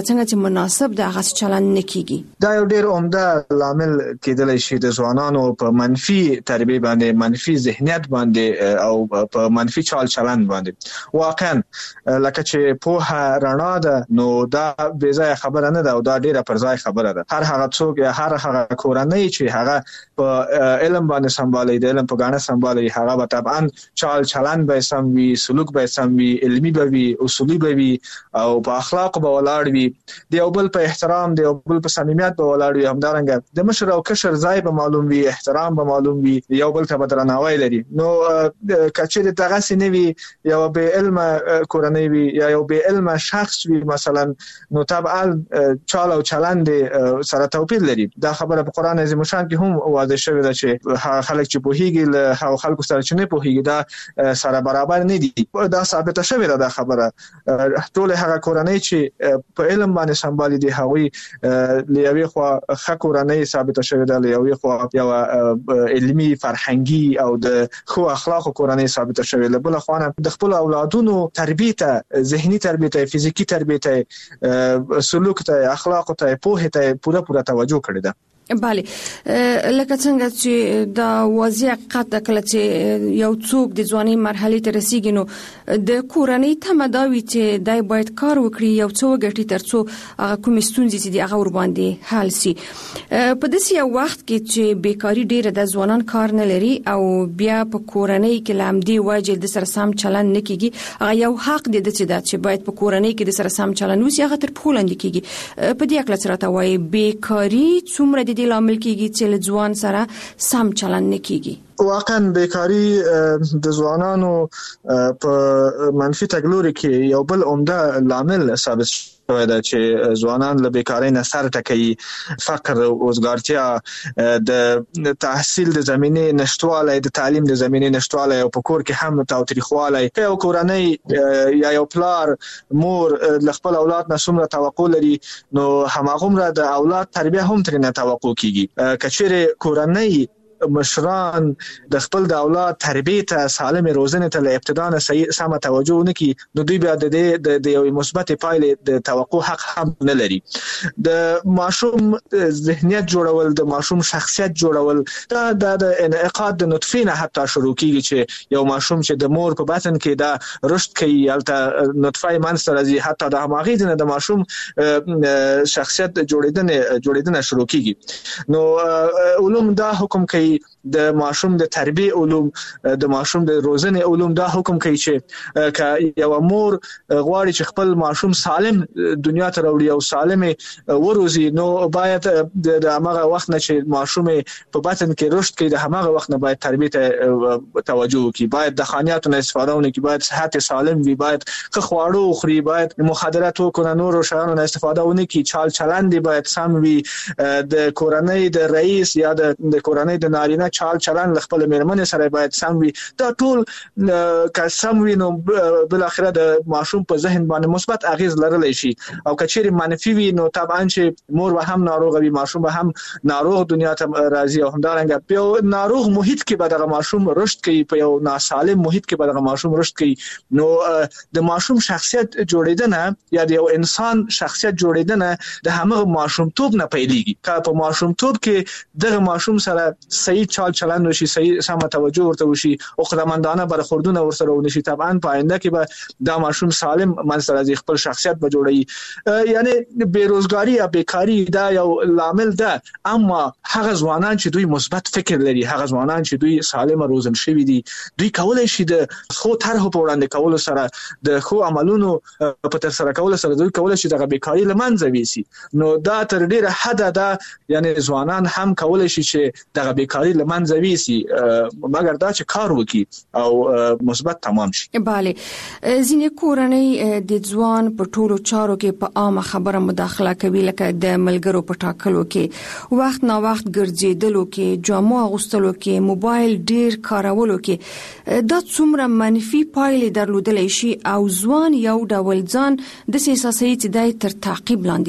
څنګه چې مناسب د هغه چلند نکېږي؟ دا یو ډیر عمده لامل کېدلی شي د ځوانانو په منفي تربیه باندې، منفي ذهنیت باندې او په منفي چال چلند باندې. واقعا لکه چې په رڼا ده نو دا بې ځای خبره نه ده او دا ډیره پر ځای خبره ده. هر هغه څوک یا هر هغه کورنۍ چې هغه په علم باندې سمبالي، د علم په ګاڼه سمبالي، هغه به طبعا چال چلند به سم وي، سلوک به سم وي، علمي به وي، اصولي به وي او په اخلاق به ولاړ وي، د یو بل په احترام، د یو بل په صمیمیت به ولاړ وي. همدارنګه د مشر او کشر ځای به معلوم وي، احترام به معلوم وي، یو بل ته به درناوی لري. نو کچې دغه سینې وي یو بې علمه کورنۍ وي یا یو بې علمه شخص وي مثلا، نو طبعا چال او چلند سره توپیر لري. دا خبره په قران عظیم شان کې هم واضح شوی ده چې خلک چې پوهیږي له هغو خلکو سره چې نه پوهیږي دا سره برابر نه دي. دا ثابته شوی ده دا خبره. ټول هغه کورنۍ چې په علم باندې سمبالي دي هغوی لیوي خو ښه کورنۍ ثابته شوی ده، لیوي خو یو علمي فرهنګي او د خو اخلاقو کورنۍ ثابته شوی ده. بل خو د خپل اولادونو تربیه ته، ذهني تربیه ته، فزیکی تربیه ته، سلوک ته، اخلاق ته، پوهه ته پوره پوره توجه کړی ده. بله، لکه څنګه چې دا واضح حقیقت کله چې یو څوک د ځواني مرحله ته رسیږي نو د کورنۍ تمه دا وي چې دای باید کار وکړي، یو څو غټي ترڅو هغه کوم ستونزې چې دی هغه ور باندې حل شي. په داسې یو وخت کې چې بیکاری ډیره د ځوانان کار نه لري او بیا په کورنۍ کې لامدي واجب د سره سم چلند نه کیږي، هغه یو حق دی چې دا چې باید په کورنۍ کې د سره سم چلند وسی، هغه تر پولاند کیږي. په دې اړه څه راته وایي؟ بیکاری څومره د دې لامل کیږي چې ځوان سره سم چلند نه کیږي؟ واقعا بیکاری د ځوانانو په منفي تګلوري کې یو بل عمده لامل ثابت شوی ده چې ځوانان له بیکاری نه سر ټکوي. فقر، وزګارتیا، د تحصیل د زمینه نشټوالی، د تعلیم د زمینه نشټوالی او په کور کې هم تاوتریخوالی. یو کورنۍ یا یو پلار مور ل خپل اولاد نه څومره توقع لري نو هماغومره د اولاد تربیه هم ترې نه توقع کیږي. کچېرې کورنۍ مشران د خپل د اولاد تربیه ته، سالم روزنه ته له ابتدا نه صحیح سم توجه نکي نو دوی بیا د دې د یو مثبت پایلې د توقع حق هم نه لري. د ماشوم ذهنیت جوړول، د ماشوم شخصیت جوړول، دا د انعقاد د نطفه نه حتی شروع کیږي چې یو ماشوم چې د مور په بطن کې دا رشد کوي، البته نطفه منځ ته راځي، حتی د هماغې نه د ماشوم شخصیت جوړیدنه جوړیدنه شروع کیږي. نو علوم دا حکم کوي، د ماشوم د تربیه علوم، د ماشوم د روزنې علوم دا حکم کوي چې ک یو مور غواړي چې خپل ماشوم سالم دنیا ته راوړي او سالم وروزي، نو باید د هغه وخت نه چې ماشوم په بطن کې رشد کوي د هغه وخت نه باید تربیه ته توجه وکړي، باید د خانیاتو نه استفاده ونه کړي، باید صحت سالم وي، باید ښه خواړه وخوري، باید مخدرات وکړي، نور شیانو نه استفاده ونه کړي، چال چلند باید سم وي، د کورنۍ د رئیس یا د کورنۍ د نارینه چال چلند خپل میرمنې سره باید سم وي. دا ټول که سم وي نو بل اخره د ماشوم په ذهن باندې مثبت اغیز لرلی شي، او کچېرې منفي وي نو طبعا چې مور به هم ناروغه وي، ماشوم به هم ناروغ دنیا ته راځي، او همدارنګه په یو ناروغ محیط کې به دغه ماشوم رشد کوي، په یو ناسالم محیط کې به دغه ماشوم رشد کوي. نو د ماشوم شخصیت جوړیدنه یا د یو انسان شخصیت جوړیدنه د همغه ماشومتوب نه پیلېږي. که په ماشومتوب کې دغه ماشوم سره صحیح چال چلند وشي، صحیح سم توجه ورته وشي او خدمتانه برخوردونه ورسره ونشي، طبعا په آینده کې به دا ماشوم سالم منځ راځي، خپل شخصیت به جوړوي. یعنی بیروزګاری یا بیکاری دا یو لامل ده، اما هغه ځوانان چې دوی مثبت فکر لري، هغه ځوانان چې دوی سالم روزل شوي دي، دوی کولای شي د خو طرحو په وړاندې کولو سره، د خو عملونو په تر سره کولو سره دوی کولای شي دغه بیکاری له منځه ویسي. نو دا تر ډیره حده ده، یعنی ځوانان هم کولای شي چې دغه بیکاری له منځه ویسي، مګر دا چې کار وکړي او مثبت تمام شي. بله، ځینې کورنۍ د ځوان په ټولو چارو کې په عامه خبره مداخله کوي، لکه د ملګرو په ټاکلو کې، وخت نا وخت ګرځېدلو کې، جامو اغوستلو کې، موبایل ډیر کارولو کې. دا څومره منفي پایلې درلودلی شي او ځوان یو ډول ځان د احساسي چې د تر تعقیب لاندې دی.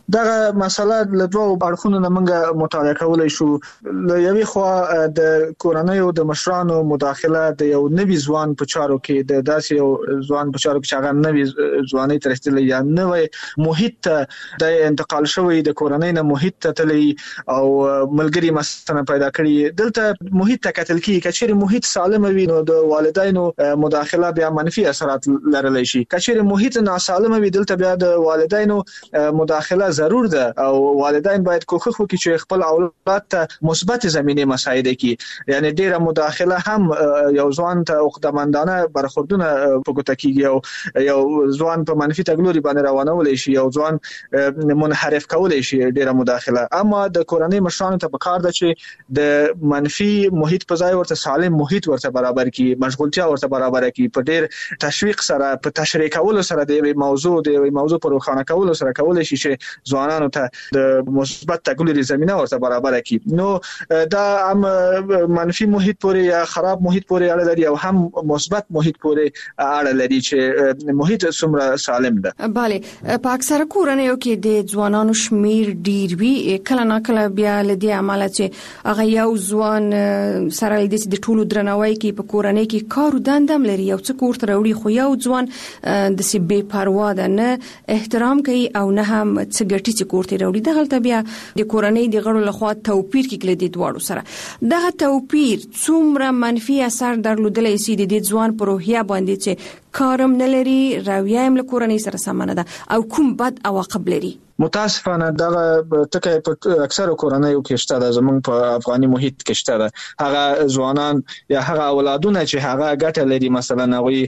دغه مسله له دوه اړخونو نه موږ مطالعه کولای شو. له یوې خوا د کورنیو د مشرانو مداخله د یو نوي ځوان په چارو کې د داسې یو ځوان په چارو کې چې هغه نوي ځواني ترستلې یا نوې محیط د انتقال شوی د کورنۍ نه محیط ته تللی او ملګری مثلا پیدا کړي. دلته محیط ته کتل کیږي کچېر محیط سالم وي نو د والدینو مداخله بیا منفي اثرات لرلی شي. کچېر محیط ناسالم وي دلته بیا د والدینو مداخله ضرور ده او والدین باید کوښښ وکړي چې خپل اولاد ته مثبت زمینه مساعده کړي. یعنی ډیره مداخله هم یو ځوان ته عقدمندانه برخوردونه په ګوته کیږي او یو ځوان په منفي تګلوري باندې روانول شي، یو ځوان منحرف کولای شي ډیره مداخله. اما د کورنۍ مشرانو ته پکار ده چې د منفي محیط په ځای ورته سالم محیط ورته برابر کړي، مشغولتیا ورته برابر کړي، په ډیر تشویق سره په تشریح کولو سره د موضوع د موضوع پر روښانه کولو سره کولای شي چې ځوانانو ته د مثبت تګلوري زمينه ورته برابر کړي. نو دا هم منفي محیط پورې یا خراب محیط پورې اړه لري او هم مثبت محیط پورې اړه لري چې محیط څومره سالم ده. bale په اکثره کورنیو کې د ځوانانو شمیر ډیر وی، کله نه کله بیا لدی عمله چې هغه یو ځوان سره د ټولو درناوی کې په کورنۍ کې کار دندم لري یو څه کور ته وړي، خو یو ځوان د سی بے پروا ده، نه احترام کوي او نه هم څه ګټي چې کور ته وړي. دغه بیا د کورنۍ د غړو لخوا توپیر کې کله د دواړو سره دغه توپیر څومره منفي اثر درلودلی سي د دې ځوان په روحیه باندې چې کارم نه لري، رویه هم له کورنۍ سره سم نه ده او کوم بد عواقب لري. متاسفانه دغه ټکی په اکثره کورنیو کې شته ده، زمونږ په افغاني محیط کې شته ده. هغه ځوانان یا هغه اولادونه چې هغه ګټه لري، مثلا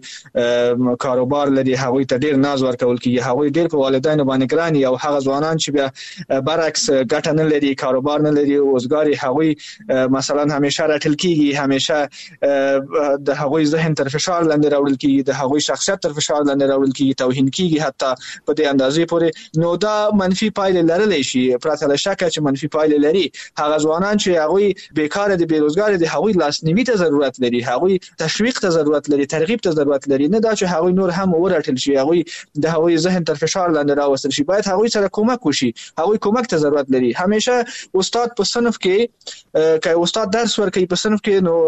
هغه کاروبار لري، هغه ته ډیر ناز ورکول کیږي، هغه ډیر په والدینو باندې ګران او هغه ځوانان چې بیا برعکس ګټه نه لري، کاروبار نه لري، اوسګاری هغه مثلا همیشه راټل کیږي، همیشه د هغه ذهن تر فشار لاندې راوړل کیږي، د هغه شخصیت تر فشار لاندې راوړل کیږي، توهین کیږي حتی په دې اندازې پورې. نو دا منفي پایلې لرلی شي، پرته له شکه چې منفي پایلې لري. هغه ځوانان چې هغه بیکاره دي، بیروزګار دي، هغه لاسنیوي ته ضرورت لري، هغه تشویق ته ضرورت لري، ترغیب ته ضرورت لري، نه دا چې هغه نور هم ورټل شي، هغه د هغه ذهن تر فشار لاندې راوستل شي. باید هغه سره کومک وشي، هغه کومک ته ضرورت لري. همیشه استاد په صنف کې که استاد درس ورکوي په صنف کې، نو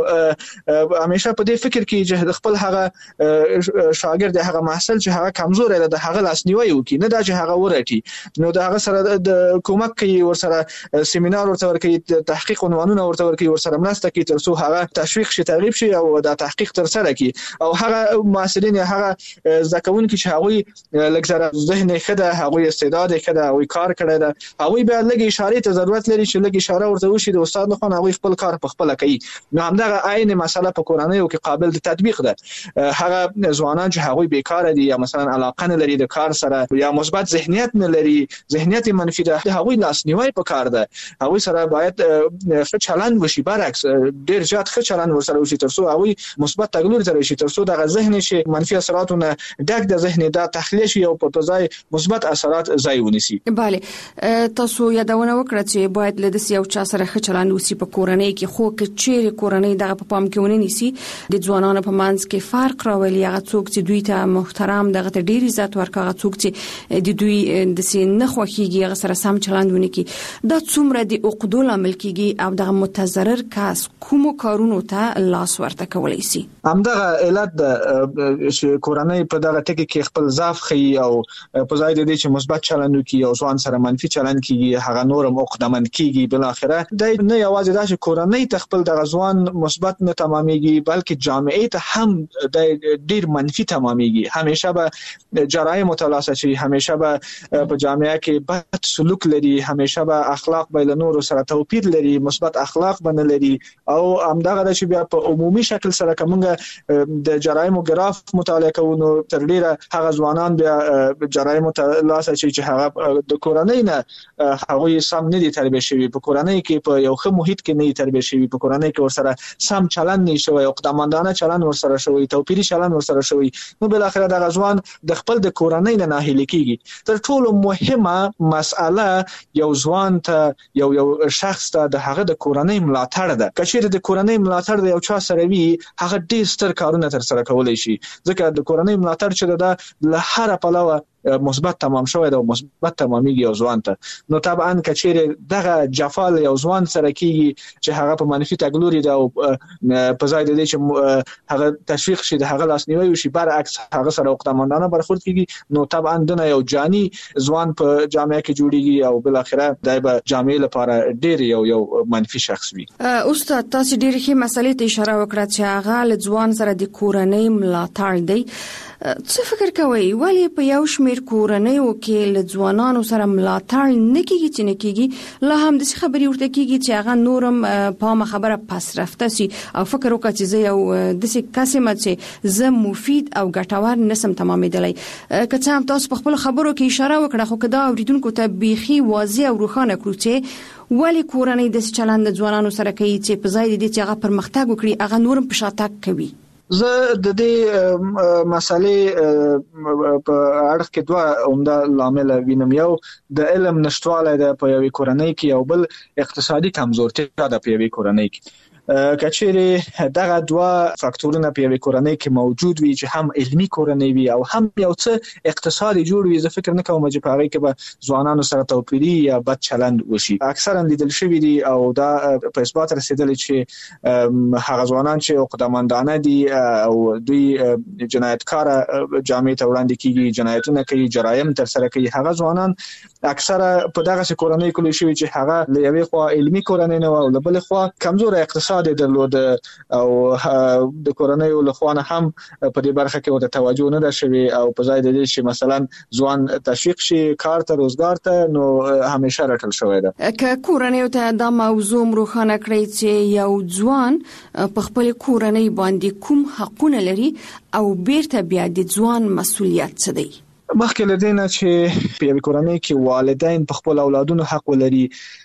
همیشه په دې فکر کې چې خپل هغه شاګرد هغه محصل چې هغه کمزور دی د هغه لاسنیوي وکړي، نه دا چې هغه ورټي. نو د هغه سره د کومک کوي، ورسره سیمینار ورته ورکوي، تحقیق عنوانونه ورته ورکوي، ورسره مرسته کوي تر څو هغه تشویق شي، ترغیب شي او د تحقیق تر سره کړي. او هغه محصلین هغه ځکهونکي چې هغه لکه ذهن خده، هغه استعداد خده، هغه کار کړی ده، هغه بیا لږ اشاره ته ضرورت لري چې لږ اشاره ورته وشي د استاد لخوا، هغه خپل کار په خپل کوي. نو همدغه عین مسله په کورنیو کې قابل د تطبیق ده. هغه ځوانان چې هغه بیکاره دي یا مثلا علاقه نه لري د کار سره یا مثبت ذهنیت نه لري، ذهنیت منفي ده، هغه لاسنیوي پکار ده. هغه سره باید ښه چلند وشي، برعکس ډیر زیات ښه چلند ورسره وشي تر څو هغه مثبت تګلوري ته راشي، تر څو دغه ذهن شي منفي اثراتونه ډک د ذهن دا تخلیه شي او په ځای مثبت اثرات ځای ونیسي. bale تاسو یادونه وکړه چې باید له دې یو چا سره ښه چلند وشي په کورنۍ کې، خو که چیرې کورنۍ دغه په پام کې ونی نيسي د ځوانانو په منځ کې فرق راولي. هغه څوک چې دوی ته محترم دغه ته ډیر عزت ورکړي، هغه څوک چې د دوی د سین نه خوخيږي هغه سره سم چلندونه کی، دا څومره د عقدو لامل کیږي او دغه متضرر کس کوم کارونو ته لاس ورته کولای شي. همدغه علت د کورنۍ په دغه ټکی کې خپل ضعف خي او په ځای د دې چې مثبت چلند وکړي او ځوان سره منفي چلند کیږي، هغه نورم عقدمن کیږي. بل اخره د نه یوازې د کورنۍ ته خپل د ځوان مثبت نه تمامېږي، بلکې جامعه ته هم د ډیر منفي تمامېږي. همیشه به جرایم متلاسه شي، همیشه به په جامعه کې بد سلوک لري، همیشه به اخلاق به له نورو سره توپیر لري، مثبت اخلاق باندې لري. او همدغه د چې بیا په عمومي شکل سره کومه د جرایم ګراف مطالعه کوو، نو تر ډیره هغه ځوانان بیا جرایم ته لاس اچي چې هغه د کورنۍ نه هغه سم نه دي تربیه شوی، په کورنۍ کې په یو ښه محیط کې نه تربیه شوی، په کورنۍ کې ورسره سم چلند نه شوی، عقدمندانه چلند ورسره شوی، توپیری چلند ورسره شوی. نو بل اخر دغه ځوان د خپل د کورنۍ نه ناهیلي کیږي. تر ټولو مهمه مسأله یو ځوان ته یو یو شخص ته د هغه د کورنۍ ملاتړ ده. کچېره د کورنۍ ملاتړ د یو چا سره وي، هغه ډېر ستر کارونه تر سره کولای شي، ځکه د کورنۍ ملاتړ چې ده له هر پلوه مثبت تمام شوی دا او مثبت تمامېږي او ځوان ته نو طبعا کچېره دغه جفال یو ځوان سره کیږي چې هغه په منفي تګلوري دا او په ځای د دې چې هغه تشویق شي د هغه لاسنیوي وشي برعکس هغه سره عقدمندانه برخورد کیږي نو طبعا دنه یو جاني ځوان په جامعه کې جوړیږي او بل اخره دای به جامعه لپاره ډیر یو یو منفي شخص وي. استاد تاسو ډیر ښه مسلې ته اشاره وکړه چې هغه له ځوان سره د کورنۍ ملاتړ دی. څه فکر کوئ ولی په یو شمیر کورنیو کې له ځوانانو سره ملاتړ نه کیږي چې نه کیږي لا هم د خبرې ورته کیږي چې هغه نورم په ما خبره پس رفته سي او فکر وکړي چې زه یو د څه کسمه چې زه مفید او ګټور نسم تمامېدلی. که څه هم تاسو په خپل خبرو کې اشاره وکړه خو کدا اوریدونکو ته بیخي واضح او روښانه کړو چې ولی کورنۍ د چلند ځوانانو سره کوي چې په ځای دې چې هغه پرمختګ وکړي هغه نورم په شاتګ کوي. زه د دې مسالې په اړه کې دوه عمده لامل وینم. یو د علم نشټواله د په یوې کورنۍ کې او بل اقتصادي کمزورتیا د په یوې کورنۍ کې. کچېره دغه دوه فاکتورونه په یوې کورنۍ کې موجود وي چې هم علمي کورنۍ وي او هم یو څه اقتصادي جوړ وي. زه فکر نه کوم چې په هغه کې به ځوانانو سره توپیري یا بد چلند وشي. اکثرا لیدل شوی دي او دا په اثبات رسیدلی چې هغه ځوانان چې عقدمندانه دي او دوی جنایتکار جامعه ته وړاندې کیږي جنایتونه کوي جرایم تر سره کوي هغه ځوانان اکثرا په دغه کورنۍ کې لوي شوی چې هغه له یوې خوا علمي کورنۍ نه او له بل خوا کمزور اقتصاد درلود او د کورنۍ له خوا نه هم په دې برخه کې ورته توجه نه ده شوی او په ځای د دې چې مثلا ځوان تشویق شي کار ته روزګار ته نو همیشه راټل شوی ده. که کورنۍ ته دا موضوع روښانه کړی چې یو ځوان په خپل کورنۍ باندې کوم حقونه لري او بیرته بیا د ځوان مسؤلیت څه دی. مخکې له دې نه چې په یوې کورنۍ کې والدین په خپل اولادونو حق ولري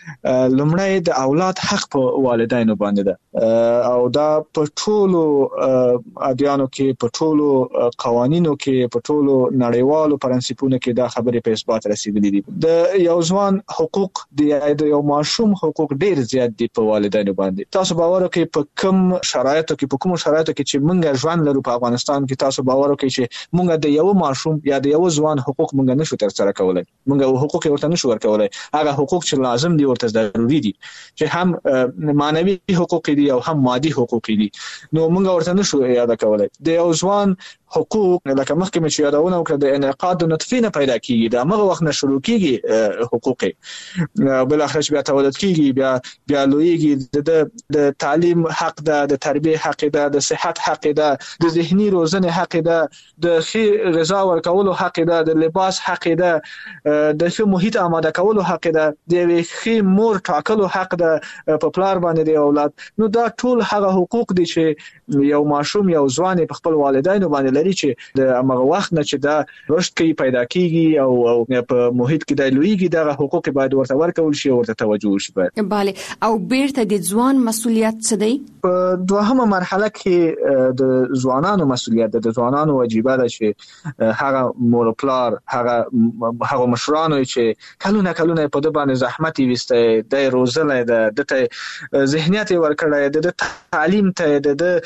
لومړی د اولاد حق په والدینو باندې ده او دا په ټولو ادیانو کې په ټولو قوانینو کې په ټولو نړیوالو پرنسپونو کې دا خبرې په اثبات رسیدلې دي. د یو ځوان حقوق د یو ماشوم حقوق ډیر زیات دي په والدینو باندې. تاسو باور وکړئ په کوم شرایطو کې په کوم شرایطو کې چې موږ ژوند لرو په افغانستان کې تاسو باور وکړئ چې موږ د یو ماشوم یا د یو ځوان حقوق موږ نشو تر سره کولای. موږ حقوق ورته نشو ورکولای. هغه حقوق چې لازم دي ورته ضروري دي چې هم معنوي حقوق دي او هم مادي حقوق دي نو موږ ورته نشو یاد کولای. د یو ځوان حقوق لکه مخکې مې چې یادونه وکړه د انعقاد د نطفه نه پیدا کیږي د هغه وخت نه شروع کیږي حقوق بل اخر چې بیا تولد کیږي بیا بیا لویږي د د تعلیم حق ده د تربیه حق ده د صحت حق ده د ذهني روزنه حق ده د ښه غذا ورکولو حق ده د لباس حق ده د ښه محیط آماده کولو حق ده د ښه مور ټاکلو حق ده په پلار باندې د اولاد. نو دا ټول هغه حقوق دي چې یو ماشوم یو ځوان په خپل والدینو باندې لري چې د هغه وخت نه چې دا رشد کوي پیدا کیږي او په محیط کې د لویږي دغه حقوق باید ورته ورکول شي او ورته توجه وشي. bale او بیرته د ځوان مسؤلیت څه دی؟ په دوهمه مرحله کې د ځوانانو مسؤلیت د ځوانانو واجبہ ده چې هغه مور پلار هغه هغه مشرانو چې کلونه کلونه په د باندې زحمت وسته د روزنه د د ذهنیت ورکړای د تعلیم ته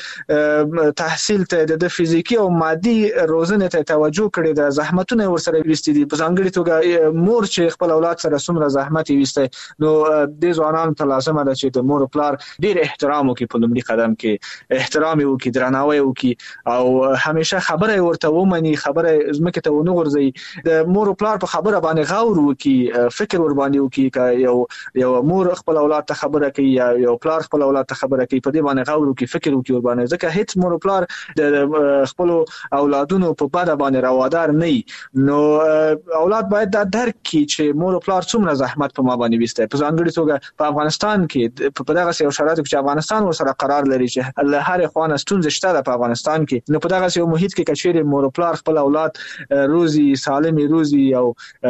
د تحصیل ته د فزیکی او مادي روزنه ته توجه کړي د زحمتونه ورسره وستې دي. په ځانګړي توګه مور چې خپل اولاد سره څومره زحمت وسته نو د ځوانانو ته لازم ده چې د مور پلار ډیر احترام وکړي په لومړي قدم کې احترام وکړي درناوی وکړي او همیشه خبره ورته ومني خبره زمکه ته ونه غورځي د مور پلار په خبره باندې غور وکړي فکر ور باندې وکړي یو یو مور خپل اولاد ته خبره کوي یا یو پلار خپل اولاد ته خبره کوي په دې باندې غور وکړي فکر وکړي ور باندې ځکه هیڅ مور پلار د خپل اولادونو په بده باندې روادار نه نو اولاد باید دا درک کړي چې مور پلار څومره زحمت په ما باندې وسته. په ځانګړي توګه په افغانستان کې په دغه یو شرایطو کې افغانستان ورسره قرار لري چې له هر خوانه ستونزې شته په افغانستان کې نو په دغه یو محیط کې کچېره مور پلار خپل اولاد روزي سالمي روزي او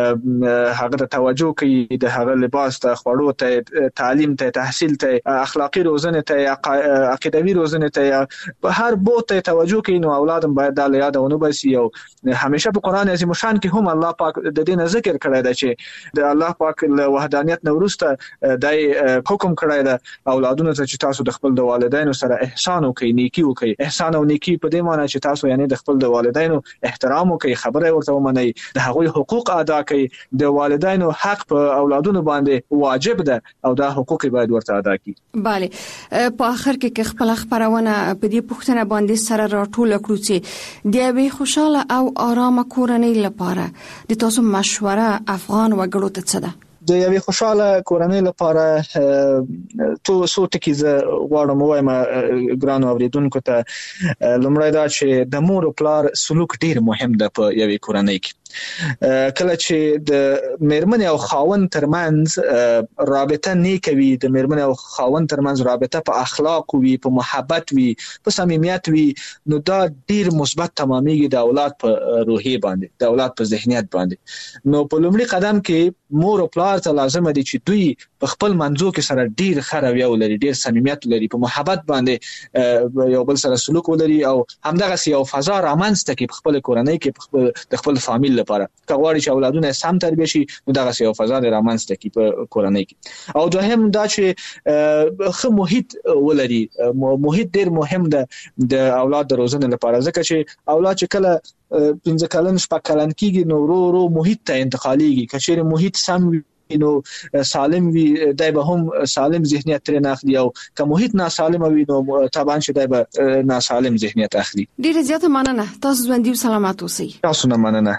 هغه ته توجه کوي د هغه لباس ته خوړو ته تعلیم ته تحصیل ته اخلاقی روزنه ته عقیدوي روزنه ته په هر بوت ته توجه کوي نو اولاد باید د یادونه بسي او همیشه په قران عظیم شان کې هم الله پاک د دین ذکر کړی دی چې د الله پاک له وحدانیت نو وروسته د حکم کړی دی اولادونو ته چې تاسو د خپل د والدینو سره احسان وکړئ نیکی وکړئ. احسان او نیکی په دې معنی چې تاسو یعنی د خپل د والدینو احترام وکړئ خبره ورته ومني د هغوی حقوق ادا کړي د والدینو حق په اولادونو باندې واجب ده او دا حقوق باید ورته ادا کړي. bale په اخر کې خپل خبرونه په دې پوښتنه باندې سره راټول کړو چې د یوې خوشاله او آرامه کورنۍ لپاره د تاسو مشوره افغان وګړو ته څه ده؟ د یوې خوشاله کورنۍ لپاره تو څو ټکي ز غواړم وایم ګرانو اوریدونکو ته. لومړی دا چې د مور او پلار سلوک ډیر مهم ده په یوې کورنۍ کې. کله چې د میرمن او خاوند ترمنځ رابطه نیکه وي، د میرمن او خاوند ترمنځ رابطه په اخلاق وي، په محبت وي، په صمیمیت وي، نو دا ډیر مثبت تمامېږي د اولاد په روحي باندې، د اولاد په ذهنیت باندې. نو په لومړي قدم کې مور او پلار ته لازم دي چې دوی په خپل منځو کې سره ډیر ښه رویه ولري، ډیر صمیمیت ولري، په محبت باندې یو بل سره سلوک ولري او همدغه یو فضا رامنځته کړي په خپل کورنۍ کې، د خپل فامیل لپاره. که غواړي چې اولادونه سم تربیه شي نو دغه یو فضا رامنځته کړي په کورنۍ کې. او دوهم دا چې ښه محیط ولري. محیط ډیر مهم ده د اولاد د روزنې لپاره، ځکه چې اولاد چې کله پنځه کلن شپږ کلن کېږي نو ورو ورو محیط ته انتقالېږي. که چېرې محیط سم وي نو سالم وي، دای به هم سالم ذهنیت ترې اخلي، او که محیط ناسالم وي نو طبعا چې دای به ناسالم ذهنیت اخلي. ډیره زیاته مننه. تاسو ژوندي او سلامت اوسئ. تاسو نه مننه.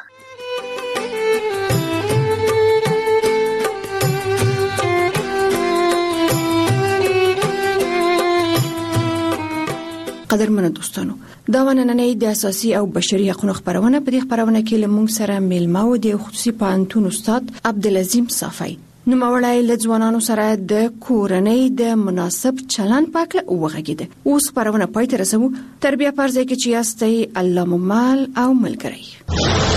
قدرمنو دوستانو، دا ونننې د اساسي او بشري حقوقو خبرونه په دې خبرونه کې لمونږ سره میلمه و د خصوصي پوهنتون استاد عبدالعظیم صافی. نو مولای لځوانانو سره د کورنۍ د مناسب چلند پاکله وغږیده. اوس خبرونه پای ته رسو. تربیه پرځای کې چې یاستئ الله ممال او ملګری.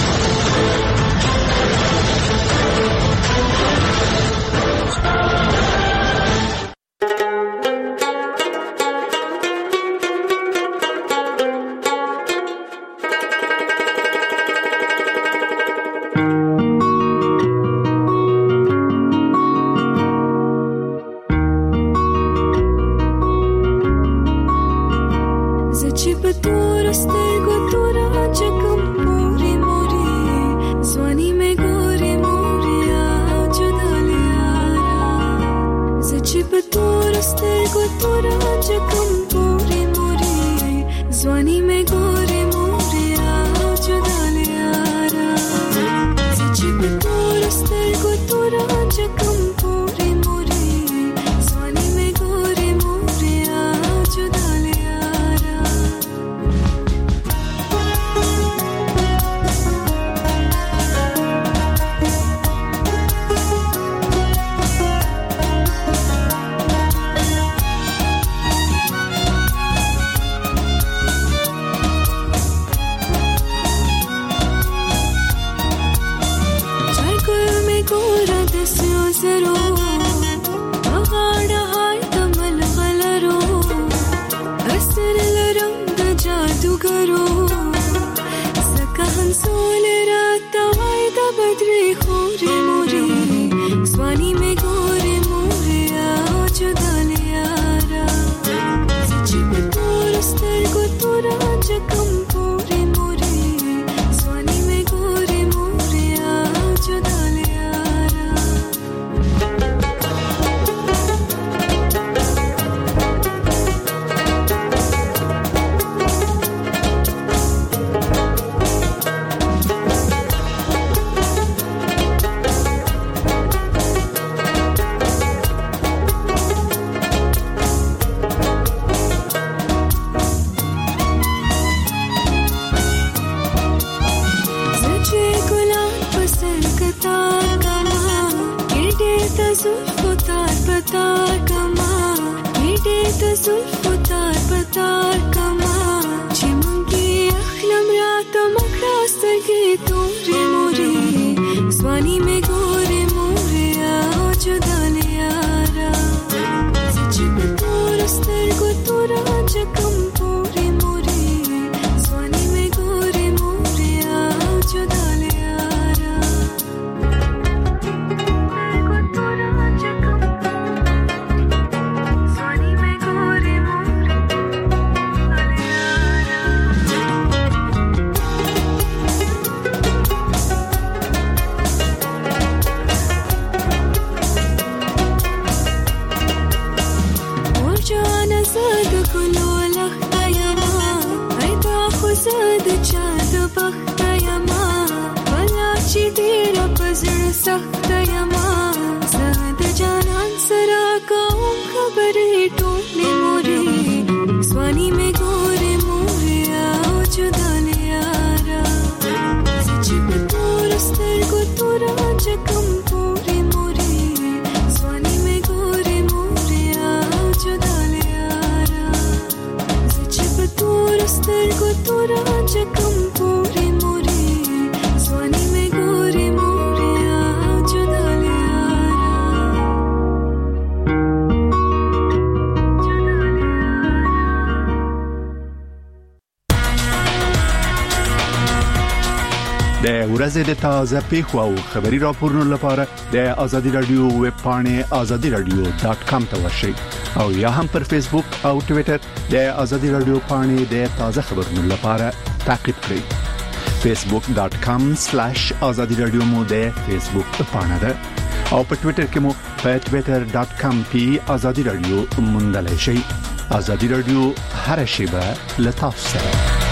ورځې د تازه پیښو او خبري راپورونو لپاره د آزادي رادیو ویب پاڼه آزادي رادیو ډاٹ کام ته ورشئ او یا هم پر فیسبوک او ټوئیټر د آزادي رادیو پاڼه د تازه خبرونو لپاره تعقیب کړئ. فیسبوک ډاٹ کام سلیش آزادي رادیو مو د فیسبوک پاڼه ده او په ټوئیټر کې مو په ټوئیټر ډاٹ کام پی آزادي رادیو موندلای شئ. آزادي رادیو هر شیبه لطف سره.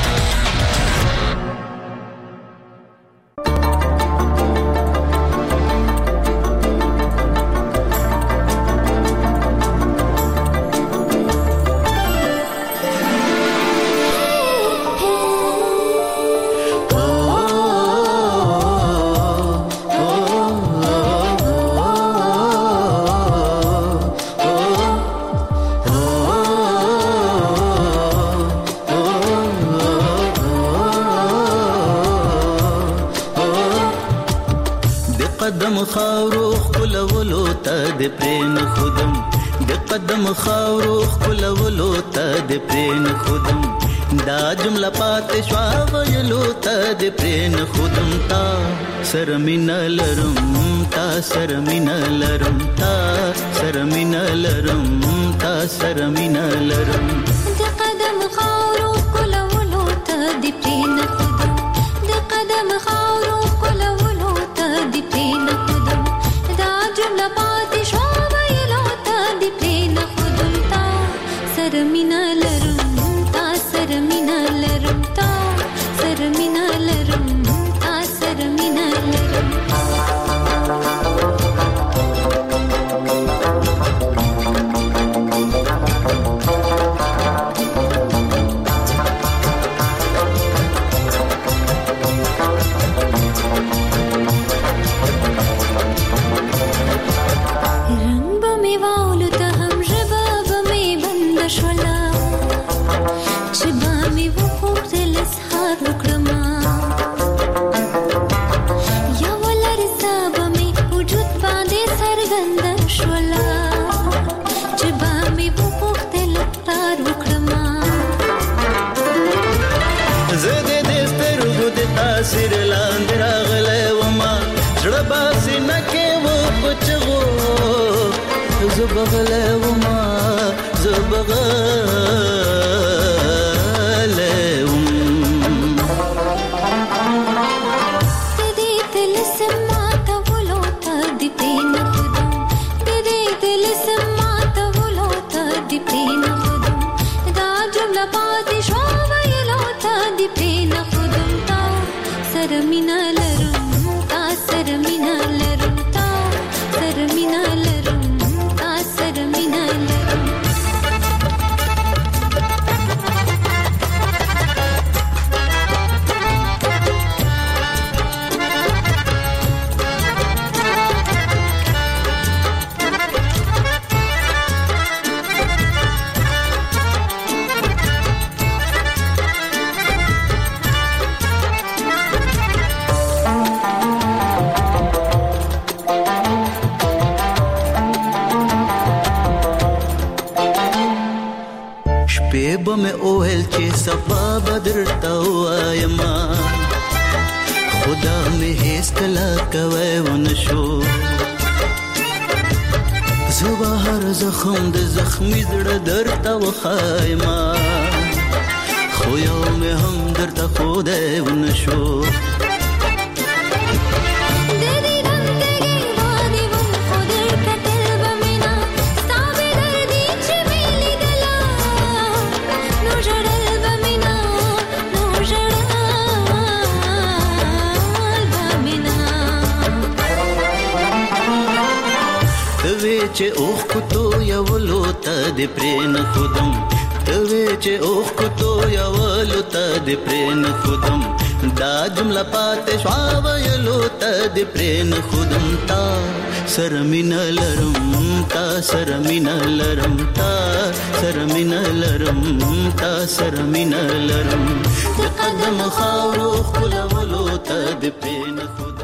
सरमिनलरम ता सरमिनलरम ता सरमिनलरम ता सरमिनलरम د قدم خاورو کولولو ته د پرین خودم د قدم خاورو کولولو ته د پرین خودم دا جمله پاتې شو ویلو ته د پرین خودم تا سرمینلرم تا سرمینلرم تا سرمینلرم تا سرمینلرم زبغله وما زبغله وم تدي تلسمات ولوتا دي بين خدم تدي تلسمات ولوتا دي بين خدم دا جمله پاتې شو ویلوتا دي بين خدم تا سرمینلرم تا سرمینلرم تا سرمینلرم بم اوهل چې صفا بدر تا وایما خدا مې هیڅ کلا کوي ونشو زوبه هر زخم د زخمی زړه درته وخایما خو یو مې هم درته خو دی ونشو چې اوخ کوتو یولو ته د پرین خودم توی چې اوخ کوتو یولو ته د پرین خودم دا جمله پاتې شو ویلو ته د پرین خودم تا سرمینلرم تا سرمینلرم تا سرمینلرم تا سرمینلرم د قدم خاورو خپلولو ته د پرین خودم